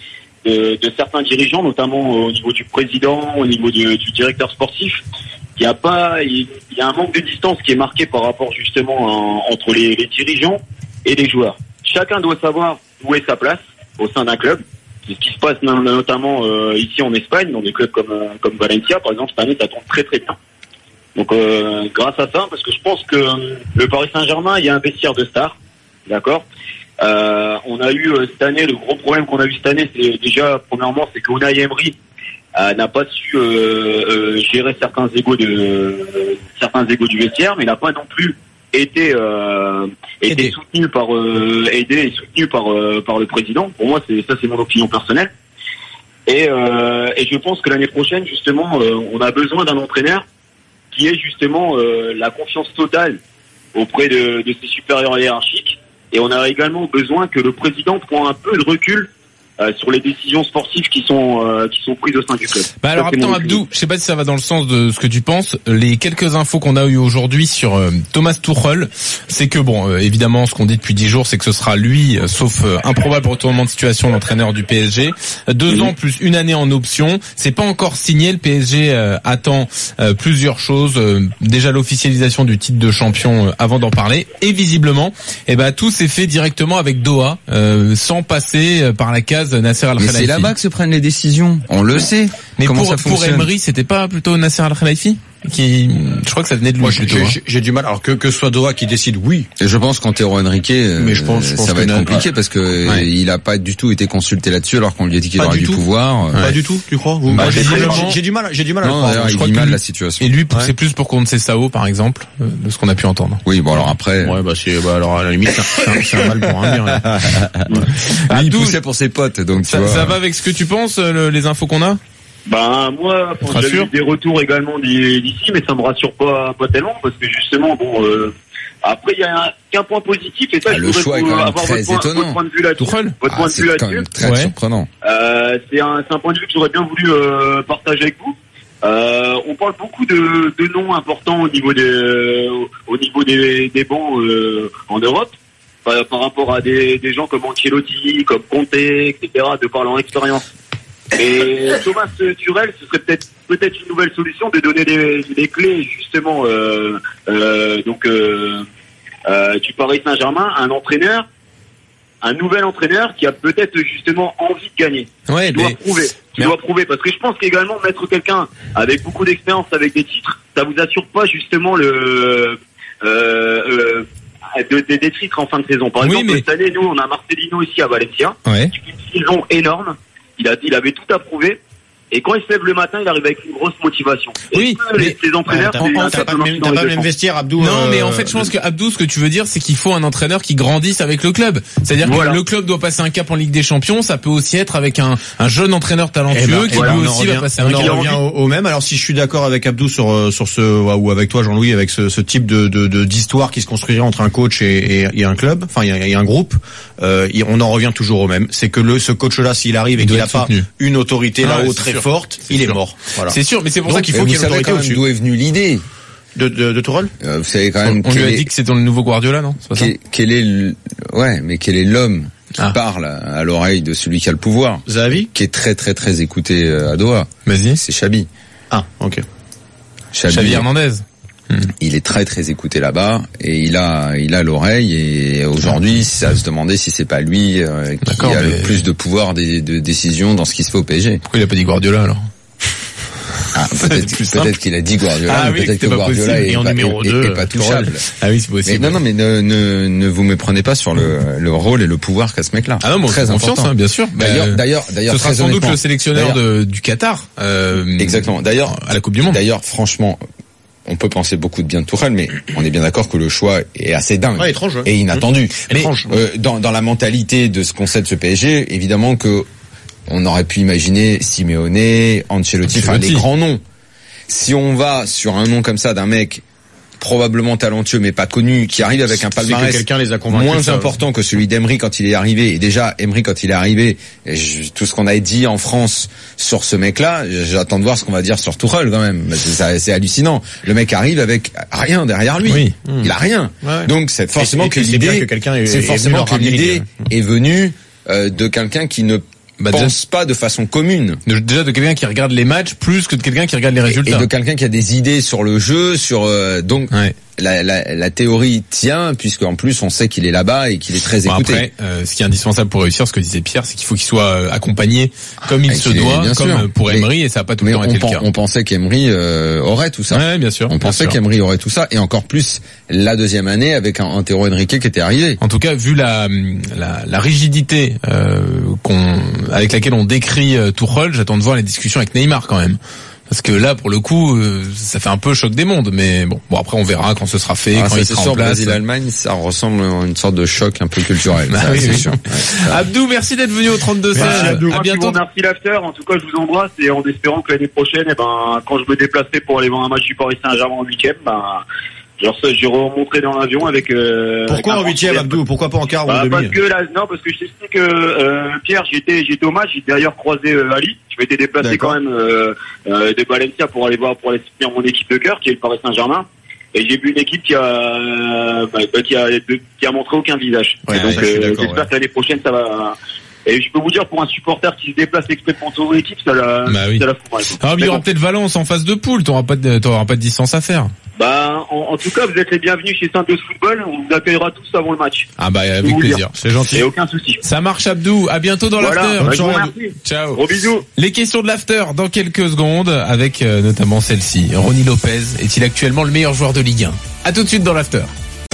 de, de certains dirigeants, notamment au niveau du président, au niveau du, du directeur sportif. Il y a pas, il y a un manque de distance qui est marqué par rapport justement en, entre les, les dirigeants et les joueurs. Chacun doit savoir où est sa place au sein d'un club. C'est ce qui se passe notamment euh, ici en Espagne, dans des clubs comme euh, comme Valencia, par exemple. Cette année, ça tourne très très bien. Donc euh, grâce à ça, parce que je pense que euh, le Paris Saint-Germain, il y a un vestiaire de stars, d'accord. Euh, on a eu euh, cette année, le gros problème qu'on a eu cette année, c'est déjà premièrement, c'est que Unai Emery euh, n'a pas su euh, euh, gérer certains égos de euh, certains égos du vestiaire, mais n'a pas non plus été euh, été soutenu par euh, aidé et soutenu par euh, par le président. Pour moi, c'est ça, c'est mon opinion personnelle. Et euh, et je pense que l'année prochaine, justement, euh, on a besoin d'un entraîneur qui est justement euh, la confiance totale auprès de, de ses supérieurs hiérarchiques. Et on a également besoin que le président prenne un peu de recul euh, sur les décisions sportives qui sont euh, qui sont prises au sein du club. Bah alors Ça, c'est mon attends opinion. Abdou, je sais pas si ça va dans le sens de ce que tu penses. Les quelques infos qu'on a eues aujourd'hui sur euh, Thomas Tuchel, c'est que bon, euh, évidemment, ce qu'on dit depuis dix jours, c'est que ce sera lui, euh, sauf euh, improbable retournement de situation, l'entraîneur du P S G. Deux ans plus une année en option. C'est pas encore signé. Le P S G euh, attend euh, plusieurs choses. Euh, déjà l'officialisation du titre de champion euh, avant d'en parler. Et visiblement, eh ben tout s'est fait directement avec Doha, euh, sans passer euh, par la case Nasser Mais Al-Khelaifi. c'est là-bas que se prennent les décisions. On le sait. Mais Comment pour, ça pour fonctionne. Emery, c'était pas plutôt Nasser Al-Khelaifi qui, je crois que ça venait de lui Moi, j'ai, plutôt. j'ai, hein. j'ai du mal. Alors que que ce soit Doha qui décide, oui. Et je pense qu'Antero Henrique, euh, Mais je pense- je pense ça va que être non, compliqué ouais. parce que Ouais. il a pas du tout été consulté là-dessus alors qu'on lui a dit qu'il Pas aurait du du tout. pouvoir. Pas du tout, tu crois vous Bah, j'ai, visiblement- j'ai- j'ai du mal, j'ai du mal à le Non, croire. d'ailleurs, Je il crois vit que mal lui- la situation. Et lui, pour- Ouais. c'est plus pour contre Sao, par exemple, euh, de ce qu'on a pu entendre. Oui, bon alors après, Ouais, bah c'est, bah alors à la limite, c'est un, c'est un mal pour un bien. là. lui, il Abdou, poussait pour ses potes, donc tu Ça, vois. ça va avec ce que tu penses, euh, le- les infos qu'on a? Ben moi, Ça te enfin, j'ai rassure eu des retours également d'i- d'ici, mais ça me rassure pas pas tellement parce que justement, bon, euh, après il y a un, qu'un point positif et ça, Ah, je le voudrais choix est vous- quand même avoir très votre point, étonnant. votre point de vue là-dessus. Tuchel Votre Ah, point de vue c'est quand là-dessus. même très Ouais. surprenant. Euh, c'est un, c'est un point de vue que j'aurais bien voulu euh, partager avec vous. Euh, on parle beaucoup de, de noms importants au niveau des au niveau des, des bancs euh, en Europe par, par rapport à des, des gens comme Ancelotti, comme Conte, et cetera, de par leur expérience. Et Thomas Tuchel, ce serait peut-être peut-être une nouvelle solution de donner les, les clés justement euh, euh, donc euh, euh, du Paris Saint-Germain à un entraîneur, un nouvel entraîneur qui a peut-être justement envie de gagner. Ouais, Tu dois mais, prouver. Tu mais- dois prouver parce que je pense qu'également mettre quelqu'un avec beaucoup d'expérience, avec des titres, ça vous assure pas justement le euh, euh, de, de, des titres en fin de saison. Par oui, exemple, mais... cette année, nous, on a Marcelino ici à Valencia. Ouais. Qui fait une saison énorme. Il a, il avait tout approuvé. Et quand il se lève le matin, il arrive avec une grosse motivation. Et oui, mais les entraîneurs, ouais, t'as, t'as, t'as pas, même, t'as pas le même vestiaire, Abdou. Non, euh, mais en fait, je pense que Abdou, ce que tu veux dire, c'est qu'il faut un entraîneur qui grandisse avec le club. C'est-à-dire voilà. que le club doit passer un cap en Ligue des Champions. Ça peut aussi être avec un, un jeune entraîneur talentueux eh ben, qui voilà, lui aussi revient, va passer un un cap. On revient au, au même. Alors, si je suis d'accord avec Abdou sur sur ce ou avec toi, Jean-Louis, avec ce, ce type de, de, de d'histoire qui se construirait entre un coach et, et, et un club, enfin, il y a, il y a un groupe. Euh, on en revient toujours au même. C'est que le ce coach-là, s'il arrive et qu'il n'a pas une autorité ah, là-haut très sûr. forte, c'est il sûr. est mort. Voilà. C'est sûr, mais c'est pour Donc, ça qu'il faut qu'il y ait l'autorité au-dessus. D'où est venue l'idée de de, de Tourelle euh, Vous savez quand même. On lui a dit que c'était le nouveau Guardiola, non? C'est pas ça. Quel est le... ouais, mais quel est l'homme qui ah. parle à l'oreille de celui qui a le pouvoir? Zahavi, qui est très très très écouté à Doha. Vas-y. C'est Xabi. Ah, ok. Xabi, Xabi Hernandez. Hmm. Il est très très écouté là-bas et il a il a l'oreille et aujourd'hui c'est à se demander si c'est pas lui euh, qui D'accord, a mais... le plus de pouvoir de, de décision dans ce qui se fait au P S G. Pourquoi il a pas dit Guardiola alors? Ah, peut-être peut-être qu'il a dit Guardiola, ah, mais oui, peut-être que Guardiola est, en pas, numéro est, deux, est pas touchable. Ah oui, c'est possible. Mais non non mais ne ne ne vous méprenez pas sur le le rôle et le pouvoir qu'a ce mec-là. Ah non, moi, très confiance hein, bien sûr. D'ailleurs euh, d'ailleurs d'ailleurs ce sera sans doute le sélectionneur de, du Qatar euh, exactement. D'ailleurs à la Coupe du monde. D'ailleurs franchement on peut penser beaucoup de bien de Tourelle, mais on est bien d'accord que le choix est assez dingue ouais, étrange, ouais. et inattendu. Mmh. Étrange. Mais, euh, dans, dans la mentalité de ce qu'on sait de ce P S G, évidemment que on aurait pu imaginer Simeone, Ancelotti, enfin les grands noms. Si on va sur un nom comme ça d'un mec probablement talentueux mais pas connu, qui arrive avec un palmarès que quelqu'un les a convaincus, moins ça, important que celui d'Emery quand il est arrivé. Et déjà, Emery quand il est arrivé, je, tout ce qu'on a dit en France sur ce mec-là, j'attends de voir ce qu'on va dire sur Tourelle quand même. C'est, c'est hallucinant. Le mec arrive avec rien derrière lui. Oui. Il a rien. Ouais. Donc c'est forcément et, et que c'est l'idée, que quelqu'un est, c'est forcément que l'idée est venue euh, de quelqu'un qui ne Bah pense déjà, pas de façon commune. De, déjà de quelqu'un qui regarde les matchs plus que de quelqu'un qui regarde les résultats. Et de quelqu'un qui a des idées sur le jeu, sur euh, donc ouais. la, la, la théorie tient puisque en plus on sait qu'il est là-bas et qu'il est très bon, écouté. Après, euh, ce qui est indispensable pour réussir, ce que disait Pierre, c'est qu'il faut qu'il soit euh, accompagné comme il ah, se doit, comme sûr. pour Emery, et ça n'a pas tout le temps été pen, le cas. On pensait qu'Emery euh, aurait tout ça. Ouais, bien sûr. On bien pensait sûr. qu'Emery aurait tout ça et encore plus la deuxième année avec un Antero Henrique qui était arrivé. En tout cas, vu la la, la rigidité euh, qu'on avec laquelle on décrit euh, Tuchel, j'attends de voir les discussions avec Neymar quand même. Parce que là, pour le coup, euh, ça fait un peu choc des mondes, mais bon, bon après on verra quand ce sera fait, ah, quand il sera sûr, en place. Brésil-Allemagne, ça ressemble à une sorte de choc un peu culturel. Bah ça, oui, c'est oui. sûr. Ouais, Abdou, merci d'être venu au trente-deux seize. À bientôt. Merci l'after. En tout cas, je vous embrasse et en espérant que l'année prochaine, eh ben, quand je me déplacerai pour aller voir un match du Paris Saint-Germain en huitième, ben, genre ça, j'ai remonté dans l'avion avec. Euh, Pourquoi avec en huitième, Abdou? Pourquoi pas en quart bah, ou en demi? Parce que là, non, parce que je t'explique que euh, Pierre, j'étais, j'étais au match, j'ai d'ailleurs croisé euh, Ali. Je m'étais déplacé D'accord. quand même euh, euh, de Valencia pour aller voir, pour aller soutenir mon équipe de cœur, qui est le Paris Saint-Germain. Et j'ai vu une équipe qui a, euh, bah, qui a, qui a montré aucun visage. Ouais, et donc, ouais, euh, j'espère ouais. que l'année prochaine, ça va. Et je peux vous dire, pour un supporter qui se déplace exprès pour son équipe, ça la, bah oui. ça la fout mal. Ah, mais il y aura bon. peut-être Valence en phase de poule. T'auras pas de, t'auras pas de distance à faire. Bah, en, en tout cas, vous êtes les bienvenus chez Saint-Denis Football. On vous accueillera tous avant le match. Ah bah, avec plaisir. C'est gentil. Et aucun souci. Ça marche, Abdou. À bientôt dans voilà. l'after. Bah, je vous remercie. Ciao. Gros bisous. Les questions de l'after dans quelques secondes avec euh, notamment celle-ci. Ronny Lopez est-il actuellement le meilleur joueur de Ligue un? À tout de suite dans l'after.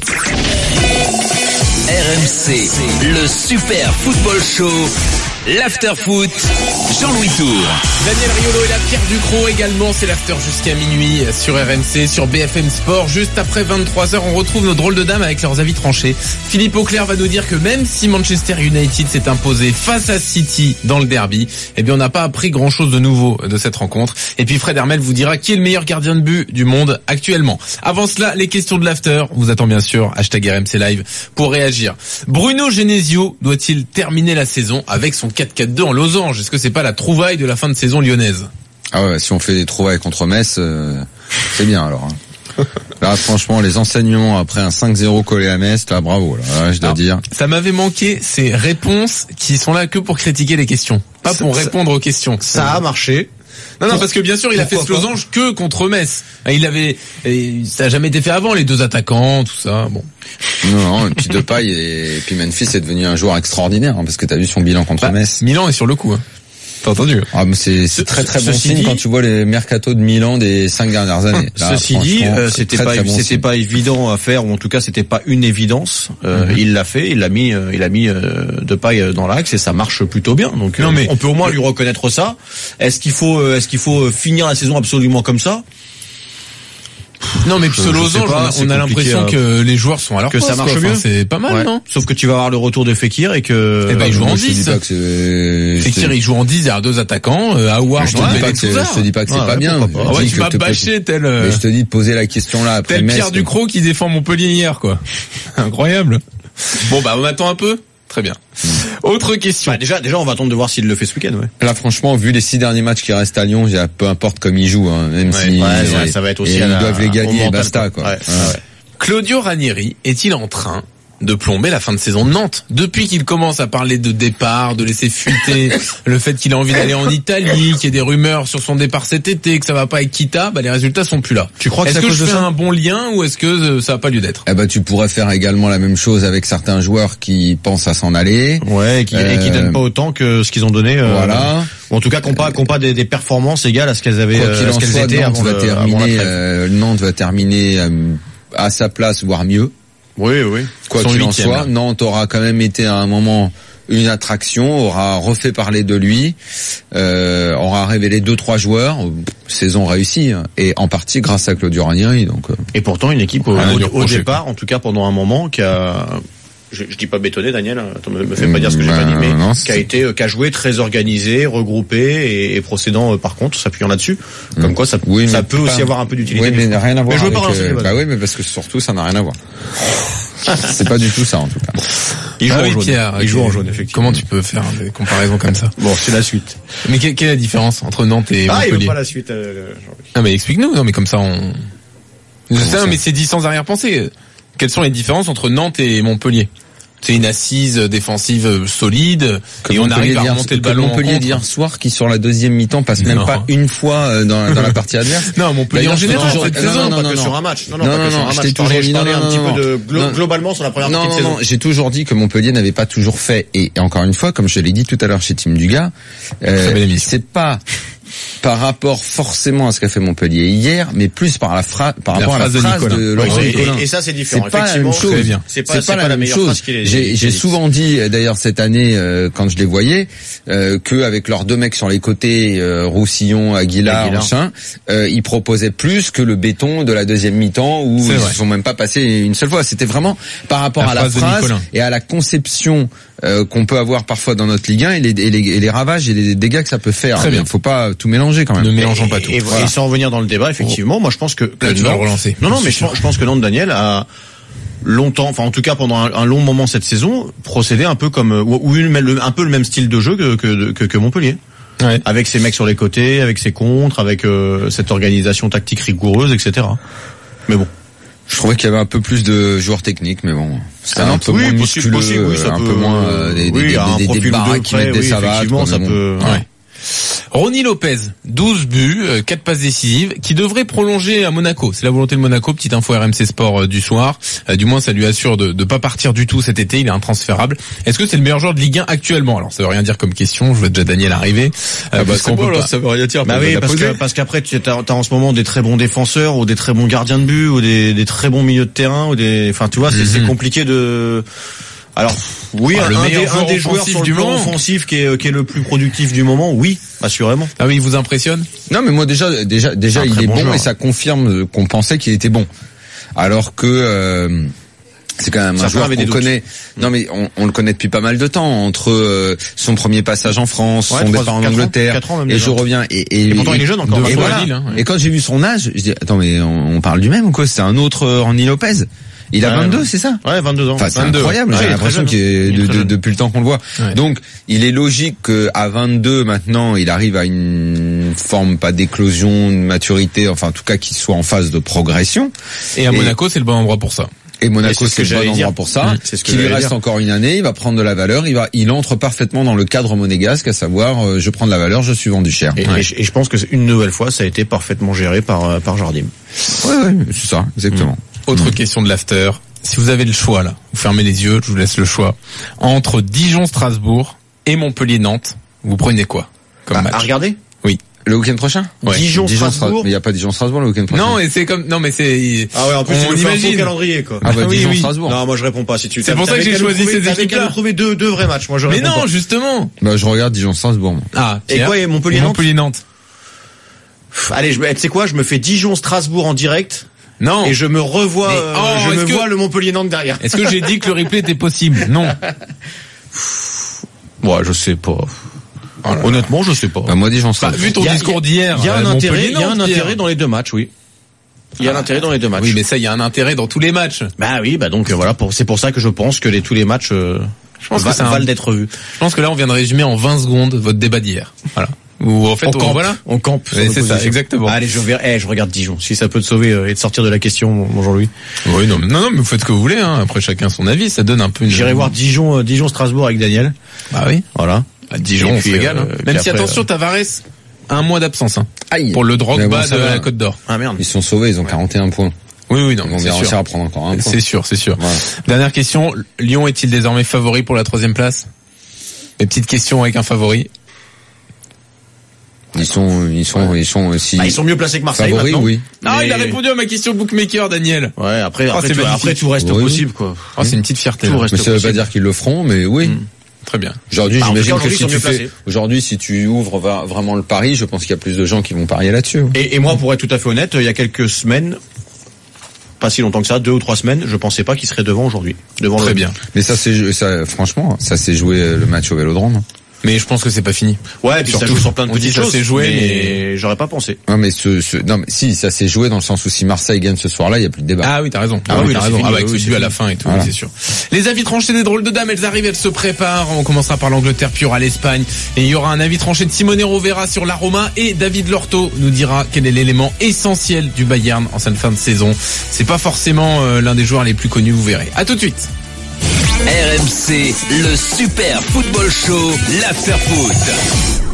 R M C, le Super Football Show. L'After Foot, Jean-Louis Tour. Daniel Riolo et la Pierre Ducrot également, c'est l'After jusqu'à minuit sur R M C, sur B F M Sport. Juste après vingt-trois heures, on retrouve nos drôles de dames avec leurs avis tranchés. Philippe Auclair va nous dire que même si Manchester United s'est imposé face à City dans le derby, eh bien on n'a pas appris grand chose de nouveau de cette rencontre. Et puis Fred Hermel vous dira qui est le meilleur gardien de but du monde actuellement. Avant cela, les questions de l'After. On vous attend bien sûr, hashtag R M C Live pour réagir. Bruno Genesio doit-il terminer la saison avec son quatre quatre deux en losange? Est-ce que c'est pas la trouvaille de la fin de saison lyonnaise? Ah ouais, si on fait des trouvailles contre Metz, euh, c'est bien alors. Hein. Là, franchement, les enseignements après un cinq zéro collé à Metz, là, bravo, là, là je dois alors, dire. Ça m'avait manqué ces réponses qui sont là que pour critiquer les questions, pas pour ça, répondre aux questions. Ça a marché. Non, non, parce que bien sûr, il a fait ce losange que contre Metz. Il avait, ça a jamais été fait avant, les deux attaquants, tout ça, bon. Non, non, et puis Depay et puis Memphis est devenu un joueur extraordinaire, hein, parce que t'as vu son bilan contre bah, Metz. Milan est sur le coup, hein. T'as entendu? Ah, mais c'est, c'est très très bon signe dit, quand tu vois les mercatos de Milan des cinq dernières années. Là, ceci dit, euh, c'était très, pas très bon c'était signe. pas évident à faire, ou en tout cas c'était pas une évidence. Euh, mm-hmm. Il l'a fait, il l'a mis, euh, il a mis euh, de paille dans l'axe et ça marche plutôt bien. Donc non, euh, mais on peut au moins lui reconnaître ça. Est-ce qu'il faut, euh, est-ce qu'il faut finir la saison absolument comme ça? Non, mais puis ce losange, on, on a l'impression à... que les joueurs sont à leur que poste, ça marche quoi. mieux. Enfin, c'est pas mal, ouais. Non? Sauf que tu vas avoir le retour de Fekir et que. Eh ben, il joue en je dix. Te dis pas que Fekir, il joue en dix, il y a deux attaquants, euh, Howard, je te dis pas que c'est, je te dis pas que c'est ah, pas ouais, bien. Ah ouais, tu m'as bâché tel, euh... mais je te dis de poser la question là après tel Metz. Pierre Ducrot qui défend Montpellier hier, quoi. Incroyable. Bon, bah, on attend un peu. Très bien. Mmh. Autre question. Bah, déjà, déjà, on va attendre de voir s'il le fait ce week-end, ouais. Là, franchement, vu les six derniers matchs qui restent à Lyon, peu importe comme ils jouent, hein, même ouais, si ouais, ça, ça va être aussi et à ils la, doivent les gagner et basta, quoi. Ouais, ouais. Ouais. Claudio Ranieri est-il en train de plomber la fin de saison de Nantes? Depuis qu'il commence à parler de départ, de laisser fuiter le fait qu'il a envie d'aller en Italie, qu'il y ait des rumeurs sur son départ cet été, que ça va pas avec Kita, bah les résultats sont plus là. Tu crois que est-ce c'est que à cause je de fais ça un bon lien ou est-ce que ça a pas lieu d'être? Eh ben, tu pourrais faire également la même chose avec certains joueurs qui pensent à s'en aller. Ouais, et qui, euh, et qui donnent pas autant que ce qu'ils ont donné. Euh, voilà. Ou en tout cas, qu'on pas, qu'on pas des, des performances égales à ce qu'elles avaient, Quoi qu'il euh, en ce qu'elles soit, étaient Nantes avant, va le, terminer, avant euh, Nantes va terminer euh, à sa place, voire mieux. Oui, oui. Quoi qu'il en soit, Nantes aura quand même été à un moment une attraction, aura refait parler de lui, euh, aura révélé deux trois joueurs, saison réussie, et en partie grâce à Claudio Ranieri. Donc. Euh... Et pourtant une équipe au, ah, au, au départ, en tout cas pendant un moment, qui a, je, je dis pas bétonné, Daniel, attends, me, me fais pas dire ce que j'ai ben, pas dit, mais non, qui a été, qui a joué très organisé, regroupé et, et procédant euh, par contre, s'appuyant là-dessus. Comme quoi, ça, oui, ça peut pas, aussi avoir un peu d'utilité. Oui, mais rien à voir. Mais je veux avec, pas euh, bah oui, mais parce que surtout, ça n'a rien à voir. C'est pas du tout ça en tout cas. Il joue ah en oui, jaune. Pierre, il joue okay. en jaune, effectivement. Comment tu peux faire des comparaisons comme ça? Bon, c'est la suite. Mais quelle, quelle est la différence entre Nantes et ah, Montpellier? Ah, il veut pas la suite. Euh, ah, mais explique-nous. Non, mais comme ça, on. Je sais, mais c'est dit sans arrière-pensée. Quelles sont les différences entre Nantes et Montpellier? C'est une assise défensive solide que et on arrive à remonter le ballon. Montpellier d'hier soir qui sur la deuxième mi-temps passe même non. pas une fois dans, dans la partie adverse. Non, Montpellier en général cette saison, pas que sur un match. Non, non, non, pas que sur un match. Je toujours dit, un petit peu de globalement sur la première partie de saison. Non, non, j'ai toujours dit que Montpellier n'avait pas toujours fait. Et encore une fois, comme je l'ai dit tout à l'heure chez Tim Dugas, c'est pas par rapport forcément à ce qu'a fait Montpellier hier, mais plus par la phrase, par rapport la à la phrase de, de Laurent oui, Nicolin. Et, et ça, c'est différent. C'est pas la même chose. C'est pas, c'est pas, pas la, la meilleure chose. Est, j'ai, j'ai souvent dit, d'ailleurs, cette année, euh, quand je les voyais, euh, qu'avec leurs deux mecs sur les côtés, euh, Roussillon, Aguilar, Aguilar. machin, euh, ils proposaient plus que le béton de la deuxième mi-temps où c'est ils vrai. se sont même pas passés une seule fois. C'était vraiment par rapport la à la phrase et à la conception euh, qu'on peut avoir parfois dans notre Ligue un et les, et les, et les ravages et les dégâts que ça peut faire. Très bien. Il faut pas tout mélanger quand même. Ne mélangeons pas tout. Et, et, voilà. et sans revenir dans le débat, effectivement, oh. moi je pense que, que là, tu Nantes, vas le relancer. Non, non, mais je, je pense que Nantes, Daniel, a longtemps, enfin en tout cas pendant un, un long moment cette saison, procédé un peu comme ou, ou une, un peu le même style de jeu que que, que, que Montpellier. Ouais. Avec ses mecs sur les côtés, avec ses contres, avec euh, cette organisation tactique rigoureuse, et cetera. Mais bon. Je trouvais qu'il y avait un peu plus de joueurs techniques, mais bon, c'était ah un peu oui, moins possible, musculeux, possible, oui, ça un peut, peu moins euh, des, oui, des, un des, des, des baraques qui mettent des oui, savates. Ça bon. peut. Ouais. Ronny Lopez, douze buts, quatre passes décisives, qui devrait prolonger à Monaco. C'est la volonté de Monaco, petite info R M C Sport euh, du soir. Euh, du moins, ça lui assure de ne pas partir du tout cet été, il est intransférable. Est-ce que c'est le meilleur joueur de Ligue un actuellement? Alors, ça veut rien dire comme question, je vois déjà Daniel arriver. Euh, ah bah, c'est bon, alors, ça veut rien dire. Bah oui, parce, que, parce qu'après, tu as, as en ce moment des très bons défenseurs, ou des très bons gardiens de but, ou des, des très bons milieux de terrain, ou des, enfin, tu vois, c'est, mm-hmm. c'est compliqué de... Alors oui, ah, un, le un, des, un des joueurs sur le plan moment. offensif qui est, qui est le plus productif du moment, oui, assurément. Ah oui, il vous impressionne? Non, mais moi déjà, déjà, déjà, il est bon, bon et ça confirme qu'on pensait qu'il était bon. Alors que euh, c'est quand même ça un joueur qu'on connaît. Mmh. Non, mais on, on le connaît depuis pas mal de temps. Entre euh, son premier passage en France, ouais, son départ en Angleterre, ans, ans et je reviens. Et, et, et pourtant, et, il est jeune encore. Et, voilà. Lille, hein, ouais. Et quand j'ai vu son âge, je dis attends, mais on, on parle du même ou quoi? C'est un autre Ronny Lopez. Il a ouais, vingt-deux, c'est ça? Ouais, vingt-deux ans. Enfin, c'est vingt-deux, incroyable. Ouais, j'ai l'impression qu'il est, de, de, depuis le temps qu'on le voit. Ouais. Donc, il est logique qu'à vingt-deux, maintenant, il arrive à une forme, pas d'éclosion, de maturité, enfin, en tout cas, qu'il soit en phase de progression. Et à et, Monaco, c'est le bon endroit pour ça. Et Monaco, c'est, c'est le bon endroit dire. pour ça. Mmh, c'est ce qu'il lui reste dire. encore une année, il va prendre de la valeur, il va, il entre parfaitement dans le cadre monégasque, à savoir, euh, je prends de la valeur, je suis vendu cher. Et, ouais. et, je, et je pense que une nouvelle fois, ça a été parfaitement géré par, par Jardim. Ouais, ouais, c'est ça, exactement. Mmh. Autre mmh. question de l'after. Si vous avez le choix, là, vous fermez les yeux, je vous laisse le choix. Entre Dijon-Strasbourg et Montpellier-Nantes, vous prenez quoi comme Ah, match. À regarder. Oui. Le week-end prochain? Ouais. Dijon, Dijon, Strasbourg. mais il y a pas Dijon Strasbourg le week-end prochain. Non, et c'est comme, non, mais c'est, Ah ouais, en plus, on tu nous fais un faux imagine. calendrier, quoi. Ah bah oui, Dijon oui. Strasbourg. Non, moi je réponds pas si tu. C'est pour ça que j'ai choisi ces équipes-là. T'avais qu'à nous trouver deux, deux vrais matchs. Moi je Mais réponds non, pas. justement. Bah je regarde Dijon Strasbourg. moi. Ah, Et Pierre. quoi, et Montpellier-Nantes Montpellier-Nantes. Pff, Allez, je, me- tu sais quoi, je me fais Dijon, Strasbourg en direct. Non. Et je me revois, Mais, euh, oh, je me est-ce que- vois le Montpellier-Nantes derrière. Est-ce que j'ai dit que le replay était possible? Non. Ouais, je sais pas. Oh là là. Honnêtement, je sais pas. Bah moi Dijon Bah, Strasbourg. vu ton Il y a- discours d'hier. Il y a un euh, intérêt, il y a un Montpellier-Nantes, intérêt Pierre. dans les deux matchs, oui. Il y a un intérêt dans les deux matchs. Oui, mais ça, il y a un intérêt dans tous les matchs. Bah oui, bah donc euh, voilà, pour, c'est pour ça que je pense que les, tous les matchs euh, Je pense va- que c'est un- valent d'être vus. Je pense que là, on vient de résumer en vingt secondes votre débat d'hier. Voilà. Ou en fait, on on- campe, voilà. on campe. sur Oui, nos c'est ça, positions. exactement. Allez, je verrai, eh, je regarde Dijon. Si ça peut te sauver euh, et te sortir de la question, mon mon Jean-Louis. Oui, non, non, non, mais vous faites ce que vous voulez, hein. Après, chacun son avis. Ça donne un peu une... J'irai voir Dijon, euh, Dijon, Strasbourg avec Daniel. Bah oui. Voilà. À Dijon, Et on puis, se régale, euh, hein. puis Même si, après, attention, euh, Tavares a un mois d'absence, hein. Aïe. Pour le Mais Drogba bon, ça de va. la Côte d'Or. Ah merde. Ils sont sauvés, ils ont quarante et un points. Oui, oui, non, Ils vont c'est bien réussir sûr. à prendre encore un point. C'est sûr, c'est sûr. Voilà. Dernière question. Lyon est-il désormais favori pour la troisième place? Les petites questions avec un favori. Ils sont, ils sont, ils sont aussi. Bah, ils sont mieux placés que Marseille favoris, maintenant. oui. Ah, Mais- il a répondu à ma question bookmaker, Daniel. Ouais, après, Oh, après, c'est tout, magnifique. après tout reste Oui. possible, quoi. Oh, c'est une petite fierté. Tout là. reste Mais ça veut pas possible. dire qu'ils le feront, mais oui. Mm. Très bien. Aujourd'hui, Bah, en tout j'imagine cas, que aujourd'hui, si ils sont tu mieux fais, placés. aujourd'hui, si tu ouvres va- vraiment le pari, je pense qu'il y a plus de gens qui vont parier là-dessus. Et, et moi, pour être tout à fait honnête, il y a quelques semaines, pas si longtemps que ça, deux ou trois semaines, je pensais pas qu'il serait devant aujourd'hui. Devant Très le... bien. Mais ça, c'est, ça, franchement, ça s'est joué euh, le match au Vélodrome. Mais je pense que c'est pas fini. Ouais, et puis ça Surtout, joue sur plein de on dit petites ça choses. s'est joué, mais, mais- j'aurais pas pensé. Non, mais ce, ce, non, mais si, ça s'est joué dans le sens où si Marseille gagne ce soir-là, il y a plus de débat. Ah oui, t'as raison. Ah Ah oui, oui, là, t'as c'est raison. fini. Ah bah, avec Oui, ce c'est but à fini. la fin et tout, Voilà. c'est sûr. Les avis tranchés des drôles de dames, elles arrivent, elles se préparent. On commencera par l'Angleterre, puis il y aura l'Espagne. Et il y aura un avis tranché de Simone Rovera sur la Roma, et David Lorto nous dira quel est l'élément essentiel du Bayern en cette fin de saison. C'est pas forcément euh, l'un des joueurs les plus connus, vous verrez. À tout de suite. R M C, le Super Football Show, l'After Foot.